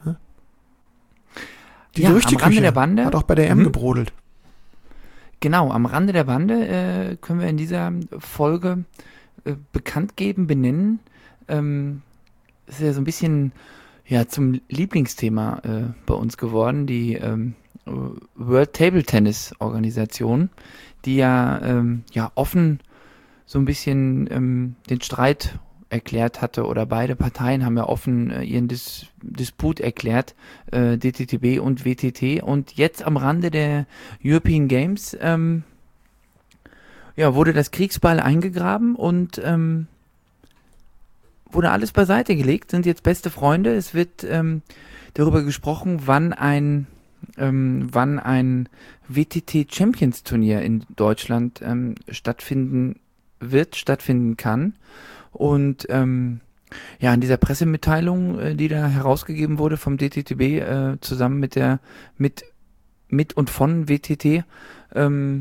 B: Die
C: Ja, am
B: Gerüchteküche
C: Rande der Bande.
B: hat auch bei der M
C: Mhm.
B: gebrodelt.
C: Genau, am Rande der Bande äh, können wir in dieser Folge äh, bekannt geben, benennen. Ähm, ist ja so ein bisschen ja, zum Lieblingsthema äh, bei uns geworden, die ähm, World Table Tennis Organisation, die ja, ähm, ja offen so ein bisschen ähm, den Streit erklärt hatte, oder beide Parteien haben ja offen äh, ihren Dis Disput erklärt, äh, D T T B und W T T, und jetzt am Rande der European Games ähm, ja, wurde das Kriegsbeil eingegraben und ähm, wurde alles beiseite gelegt, sind jetzt beste Freunde. Es wird ähm, darüber gesprochen, wann ein ähm, wann ein W T T Champions Turnier in Deutschland ähm, stattfinden wird, stattfinden kann. Und ähm, ja, in dieser Pressemitteilung, äh, die da herausgegeben wurde vom D T T B, äh, zusammen mit der, mit, mit und von W T T, ähm,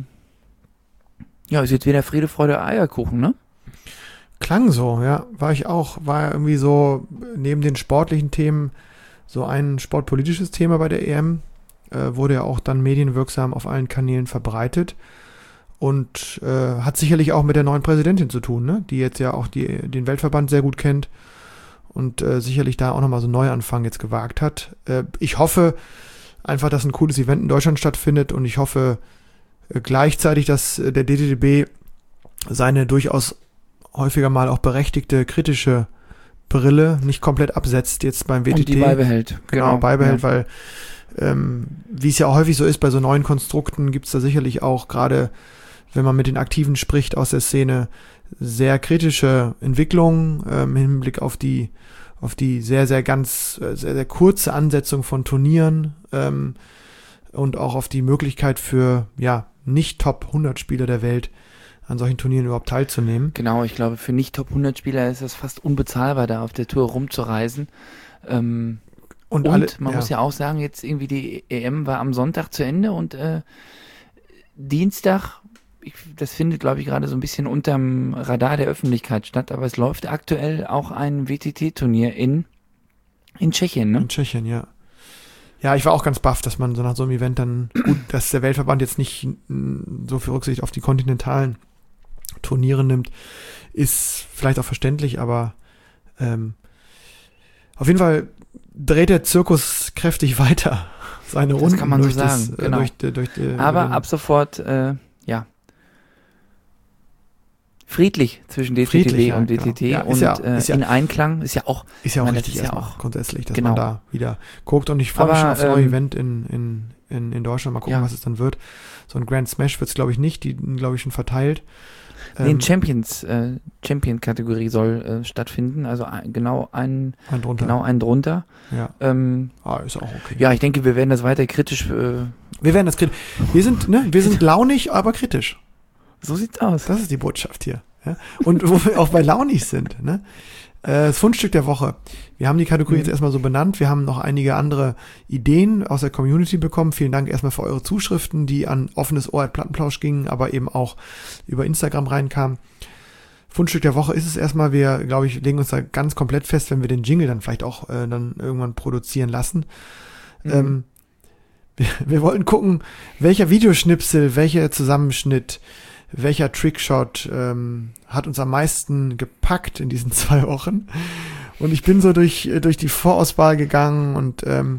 C: ja, ist jetzt wieder Friede, Freude, Eierkuchen, ne?
B: Klang so, ja, war ich auch, war irgendwie so neben den sportlichen Themen so ein sportpolitisches Thema bei der E M, äh, wurde ja auch dann medienwirksam auf allen Kanälen verbreitet und äh, hat sicherlich auch mit der neuen Präsidentin zu tun, ne, die jetzt ja auch die, den Weltverband sehr gut kennt und äh, sicherlich da auch nochmal so einen Neuanfang jetzt gewagt hat. Äh, ich hoffe einfach, dass ein cooles Event in Deutschland stattfindet, und ich hoffe äh, gleichzeitig, dass äh, der D T T B seine durchaus häufiger mal auch berechtigte kritische Brille nicht komplett absetzt jetzt beim W T T.
C: Und die beibehält.
B: Genau, beibehält,
C: ja.
B: weil ähm, wie es ja auch häufig so ist bei so neuen Konstrukten, gibt es da sicherlich auch, gerade wenn man mit den Aktiven spricht aus der Szene, sehr kritische Entwicklungen ähm, im Hinblick auf die auf die sehr, sehr ganz, äh, sehr, sehr kurze Ansetzung von Turnieren ähm, und auch auf die Möglichkeit für, ja, nicht Top hundert Spieler der Welt an solchen Turnieren überhaupt teilzunehmen.
C: Genau, ich glaube, für nicht Top hundert Spieler ist es fast unbezahlbar, da auf der Tour rumzureisen. Ähm,
B: Und,
C: und
B: alle,
C: man
B: ja.
C: muss ja auch sagen, jetzt irgendwie die E M war am Sonntag zu Ende und äh, Dienstag, ich, das findet, glaube ich, gerade so ein bisschen unterm Radar der Öffentlichkeit statt, aber es läuft aktuell auch ein W T T-Turnier in, in Tschechien, ne?
B: In Tschechien, ja. Ja, ich war auch ganz baff, dass man so nach so einem Event dann, gut, dass der Weltverband jetzt nicht mm, so viel Rücksicht auf die kontinentalen Turniere nimmt, ist vielleicht auch verständlich, aber ähm, Auf jeden Fall dreht der Zirkus kräftig weiter seine Runden.
C: Das kann man so
B: durch das,
C: sagen,
B: äh,
C: genau.
B: Durch, durch, durch,
C: Aber
B: den,
C: ab sofort, äh, ja, friedlich zwischen D T T W
B: Friedlich, ja,
C: und D T T
B: genau. Ja, ist
C: und
B: ja-
C: äh,
B: ist ja-
C: in Einklang ist ja auch,
B: ist ja auch
C: ich meine, das
B: richtig
C: ist ja
B: erstmal
C: auch-
B: grundsätzlich, dass
C: genau.
B: man da wieder guckt. Und ich freue mich
C: Aber,
B: schon auf das neue
C: ähm,
B: Event in, in, in, in Deutschland. Mal gucken,
C: ja.
B: was es dann wird. So ein Grand Smash wird es, glaube ich, nicht. Die, glaube ich, schon verteilt.
C: nee,
B: Ähm,
C: in Champions, äh, Champion-Kategorie soll äh, stattfinden, also ein, genau einen,
B: ein drunter.
C: genau einen drunter.
B: Ja.
C: Ähm,
B: Ah, ist auch okay.
C: ja, ich denke, wir werden das weiter kritisch, äh,
B: Wir werden das kritisch. Wir sind, ne, wir sind launig, aber kritisch.
C: so sieht's aus.
B: Das ist die Botschaft hier. Ja? Und wo wir auch bei launig sind, ne? Äh, Das Fundstück der Woche. Wir haben die Kategorie
C: Mhm.
B: jetzt erstmal so benannt. Wir haben noch einige andere Ideen aus der Community bekommen. Vielen Dank erstmal für eure Zuschriften, die an offenes Ohr at Plattenplausch gingen, aber eben auch über Instagram reinkamen. Fundstück der Woche ist es erstmal. Wir, glaube ich, legen uns da ganz komplett fest, wenn wir den Jingle dann vielleicht auch äh, dann irgendwann produzieren lassen.
C: Mhm.
B: Ähm, wir, wir wollten gucken, welcher Videoschnipsel, welcher Zusammenschnitt, welcher Trickshot ähm, hat uns am meisten gepackt in diesen zwei Wochen. Und ich bin so durch durch die Vorauswahl gegangen und ähm,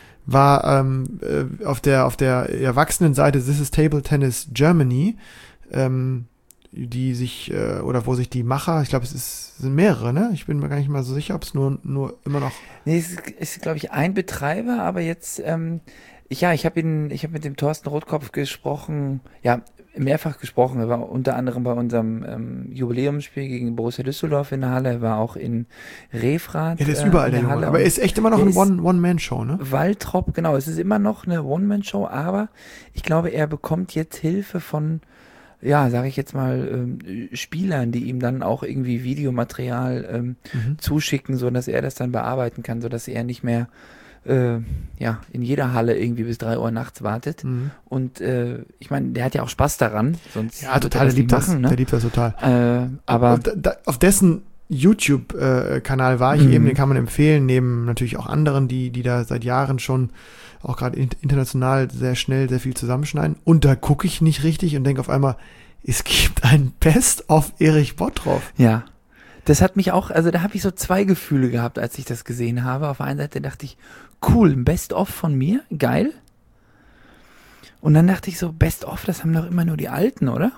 B: war ähm, äh, auf der auf der Erwachsenenseite This is Table Tennis Germany, ähm, die sich äh, oder wo sich die Macher, ich glaube es ist, sind mehrere, ne? Ich bin mir gar nicht mal so sicher, ob es nur nur immer noch.
C: Nee, es ist, ist glaube ich, ein Betreiber, aber jetzt, ähm, ich, ja, ich habe ihn, ich habe mit dem Thorsten Rotkopf gesprochen, ja, mehrfach gesprochen. Er war unter anderem bei unserem ähm, Jubiläumsspiel gegen Borussia Düsseldorf in der Halle, er war auch in Refrath.
B: Ja, der ist
C: äh,
B: überall
C: in
B: der Junge,
C: Halle.
B: aber er ist echt immer noch
C: Der
B: eine
C: ist-
B: One One Man Show, ne?
C: Waltrop, genau, es ist immer noch eine One-Man-Show, aber ich glaube, er bekommt jetzt Hilfe von, ja, sage ich jetzt mal, ähm, Spielern, die ihm dann auch irgendwie Videomaterial ähm,
B: Mhm.
C: zuschicken, so dass er das dann bearbeiten kann, so dass er nicht mehr äh, ja, in jeder Halle irgendwie bis drei Uhr nachts wartet.
B: Mhm.
C: Und äh, ich meine, der hat ja auch Spaß daran, sonst
B: Ja,
C: wird er
B: total, der
C: das
B: liebt
C: nicht
B: das,
C: machen,
B: der
C: ne?
B: liebt das total.
C: Äh, aber
B: Und da, auf dessen YouTube-Kanal war ich
C: Mhm.
B: eben, den kann man empfehlen, neben natürlich auch anderen, die, die da seit Jahren schon auch gerade in, international sehr schnell sehr viel zusammenschneiden. Und da gucke ich nicht richtig und denke auf einmal, es gibt ein Best of Erich Bottroff.
C: ja, das hat mich auch, also da habe ich so zwei Gefühle gehabt, als ich das gesehen habe. Auf der einen Seite dachte ich, cool, ein Best-of von mir, geil. Und dann dachte ich so, Best-of, das haben doch immer nur die Alten, oder?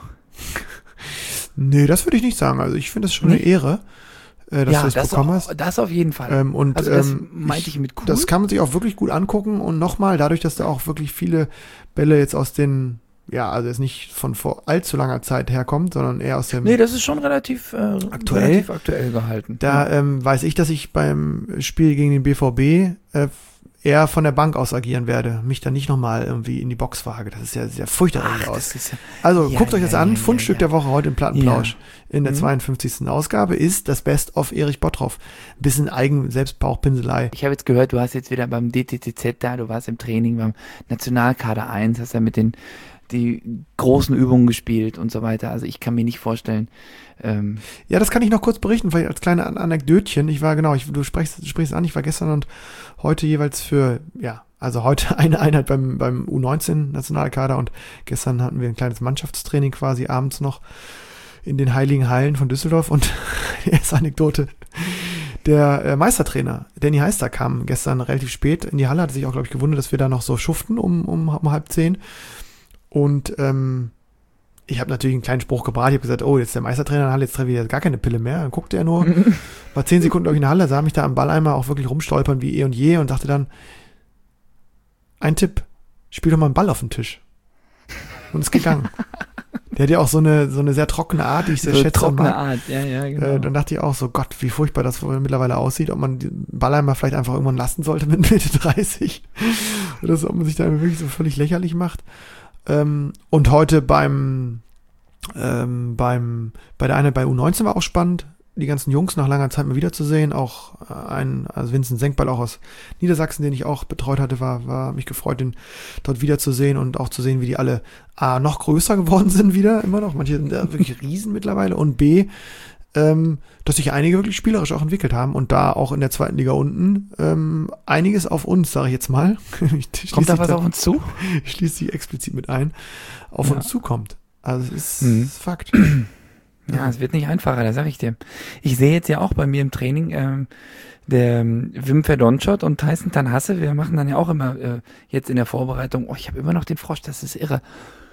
B: Nee, das würde ich nicht sagen. Also ich finde es schon
C: Nee?
B: eine Ehre, äh, dass
C: ja,
B: du das,
C: das,
B: bekommen
C: au-
B: hast.
C: das auf jeden Fall.
B: Ähm, und
C: also das
B: ähm,
C: meinte ich mit cool.
B: Das kann man sich auch wirklich gut angucken und nochmal, dadurch, dass da auch wirklich viele Bälle jetzt aus den, ja, also jetzt nicht von vor allzu langer Zeit herkommt, sondern eher aus dem,
C: Nee, das ist schon relativ äh,
B: Aktuell?
C: relativ aktuell gehalten.
B: da ähm, weiß ich, dass ich beim Spiel gegen den B V B äh, eher von der Bank aus agieren werde, mich dann nicht nochmal irgendwie in die Box wage. Das ist ja sehr furchterregend
C: Ach,
B: aus.
C: das ist ja,
B: Also
C: ja,
B: guckt euch das
C: ja,
B: an,
C: ja,
B: Fundstück
C: ja,
B: der Woche heute im Plattenplausch in der
C: Mhm.
B: zweiundfünfzigsten Ausgabe ist das Best of Erich Bottroff. Bisschen eigen Selbstbauchpinselei.
C: ich habe jetzt gehört, du hast jetzt wieder beim D T T Z da, du warst im Training beim Nationalkader eins, hast ja mit den die großen Übungen gespielt und so weiter. Also ich kann mir nicht vorstellen, ähm,
B: Ja, das kann ich noch kurz berichten, vielleicht als kleine An- Anekdötchen. Ich war, genau, ich, du sprichst, du sprichst an, ich war gestern und heute jeweils für, ja, also heute eine Einheit beim, beim U neunzehn Nationalkader und gestern hatten wir ein kleines Mannschaftstraining quasi abends noch in den heiligen Hallen von Düsseldorf und die erste Anekdote. Der äh, Meistertrainer, Danny Heister, kam gestern relativ spät in die Halle, hatte sich auch, glaube ich, gewundert, dass wir da noch so schuften um, um, um halb zehn. Und ähm, ich habe natürlich einen kleinen Spruch gebracht. Ich habe gesagt, oh, jetzt ist der Meistertrainer in der Halle, jetzt treffe ich jetzt gar keine Pille mehr. Dann guckte er nur, war zehn Sekunden durch in der Halle, sah mich da am Balleimer auch wirklich rumstolpern wie eh und je und dachte dann, ein Tipp, spiel doch mal einen Ball auf den Tisch. Und ist gegangen. Der hat ja auch so eine, so eine sehr trockene Art, die ich sehr
C: so
B: schätze. und
C: trockene
B: mag.
C: Art, ja, ja, genau.
B: Äh, dann dachte ich auch so, Gott, wie furchtbar das wohl mittlerweile aussieht, ob man den Balleimer vielleicht einfach irgendwann lassen sollte mit Mitte dreißig. Oder so, ob man sich da wirklich so völlig lächerlich macht. Ähm, und heute beim, ähm, beim, bei der Einheit bei U neunzehn war auch spannend, die ganzen Jungs nach langer Zeit mal wiederzusehen. Auch äh, ein, also Vincent Senkball auch aus Niedersachsen, den ich auch betreut hatte, war, war mich gefreut, den dort wiederzusehen und auch zu sehen, wie die alle A, noch größer geworden sind wieder, immer noch. Manche sind ja wirklich Riesen mittlerweile und B, ähm, dass sich einige wirklich spielerisch auch entwickelt haben und da auch in der zweiten Liga unten ähm, einiges auf uns, sage ich jetzt mal, ich
C: Kommt da
B: schließe
C: was
B: ich
C: auf uns zu?
B: ich schließe sie explizit mit ein, auf
C: Ja.
B: uns zukommt. Also es ist,
C: Mhm.
B: ist Fakt.
C: Ja, es wird nicht einfacher, das sag ich dir. Ich sehe jetzt ja auch bei mir im Training, ähm, der ähm, Wim Verdonschot und Tyson Tanhasse, wir machen dann ja auch immer äh, jetzt in der Vorbereitung, oh, ich habe immer noch den Frosch, das ist irre.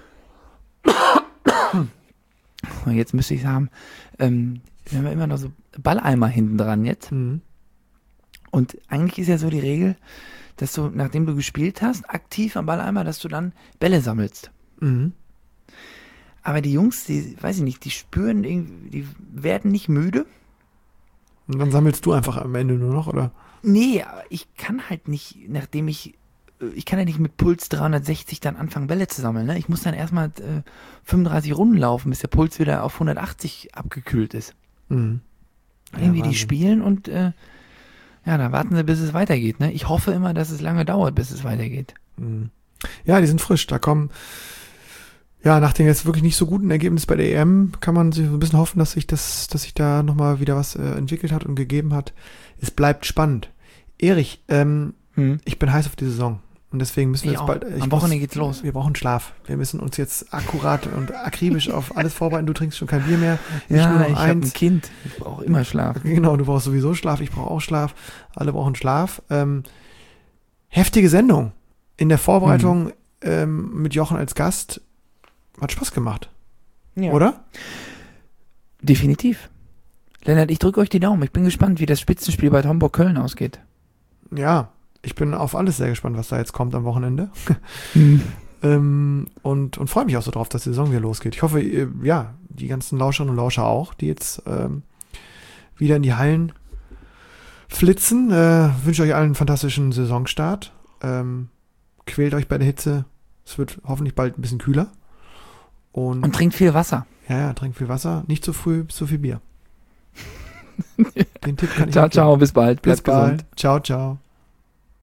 C: Jetzt müsste ich es haben, ähm, wir haben ja immer noch so Balleimer hinten dran jetzt.
B: Mhm.
C: Und eigentlich ist ja so die Regel, dass du, nachdem du gespielt hast, aktiv am Balleimer, dass du dann Bälle sammelst.
B: Mhm.
C: Aber die Jungs, die, weiß ich nicht, die spüren irgendwie, die werden nicht müde.
B: Und dann sammelst du einfach am Ende nur noch, oder?
C: Nee, aber ich kann halt nicht, nachdem ich, ich kann ja nicht mit Puls dreihundertsechzig dann anfangen, Bälle zu sammeln. Ne? Ich muss dann erstmal äh, fünfunddreißig Runden laufen, bis der Puls wieder auf hundertachtzig abgekühlt ist.
B: Mhm.
C: Irgendwie
B: Ja,
C: die
B: Wahnsinn.
C: spielen und äh, ja, dann warten sie, bis es weitergeht. Ne? Ich hoffe immer, dass es lange dauert, bis es weitergeht.
B: Mhm. Ja, die sind frisch. Da kommen, ja, nach dem jetzt wirklich nicht so guten Ergebnis bei der E M kann man sich so ein bisschen hoffen, dass sich das, dass sich da nochmal wieder was äh, entwickelt hat und gegeben hat. Es bleibt spannend. Erich, ähm,
C: Hm.
B: ich bin heiß auf die Saison. Und deswegen müssen wir
C: Ich
B: jetzt
C: auch.
B: bald. Ich
C: Am
B: muss-
C: Wochenende geht's los.
B: Wir brauchen Schlaf. Wir müssen uns jetzt akkurat und akribisch auf alles vorbereiten. Du trinkst schon kein Bier mehr. Ich nur noch
C: ich habe ein
B: eins.
C: Kind. Ich brauche immer Schlaf.
B: Genau, du brauchst sowieso Schlaf, ich brauche auch Schlaf, alle brauchen Schlaf. Ähm, heftige Sendung. In der Vorbereitung ähm, mit Jochen als Gast hat Spaß gemacht,
C: Ja.
B: oder?
C: Definitiv. Lennart, ich drücke euch die Daumen. Ich bin gespannt, wie das Spitzenspiel bei Homburg-Köln ausgeht.
B: Ja, ich bin auf alles sehr gespannt, was da jetzt kommt am Wochenende. ähm, und und freue mich auch so drauf, dass die Saison wieder losgeht. Ich hoffe, ihr, ja, die ganzen Lauscherinnen und Lauscher auch, die jetzt ähm, wieder in die Hallen flitzen. Äh, wünsche euch allen einen fantastischen Saisonstart. Ähm, quält euch bei der Hitze. Es wird hoffentlich bald ein bisschen kühler. Und,
C: Und trinkt viel Wasser.
B: ja, ja, trinkt viel Wasser, nicht zu früh, zu viel Bier. Den Tipp kann ich
C: Ciao,
B: auch geben.
C: ciao, bis bald.
B: Bis
C: Bleibt gesund.
B: bald. Ciao, ciao.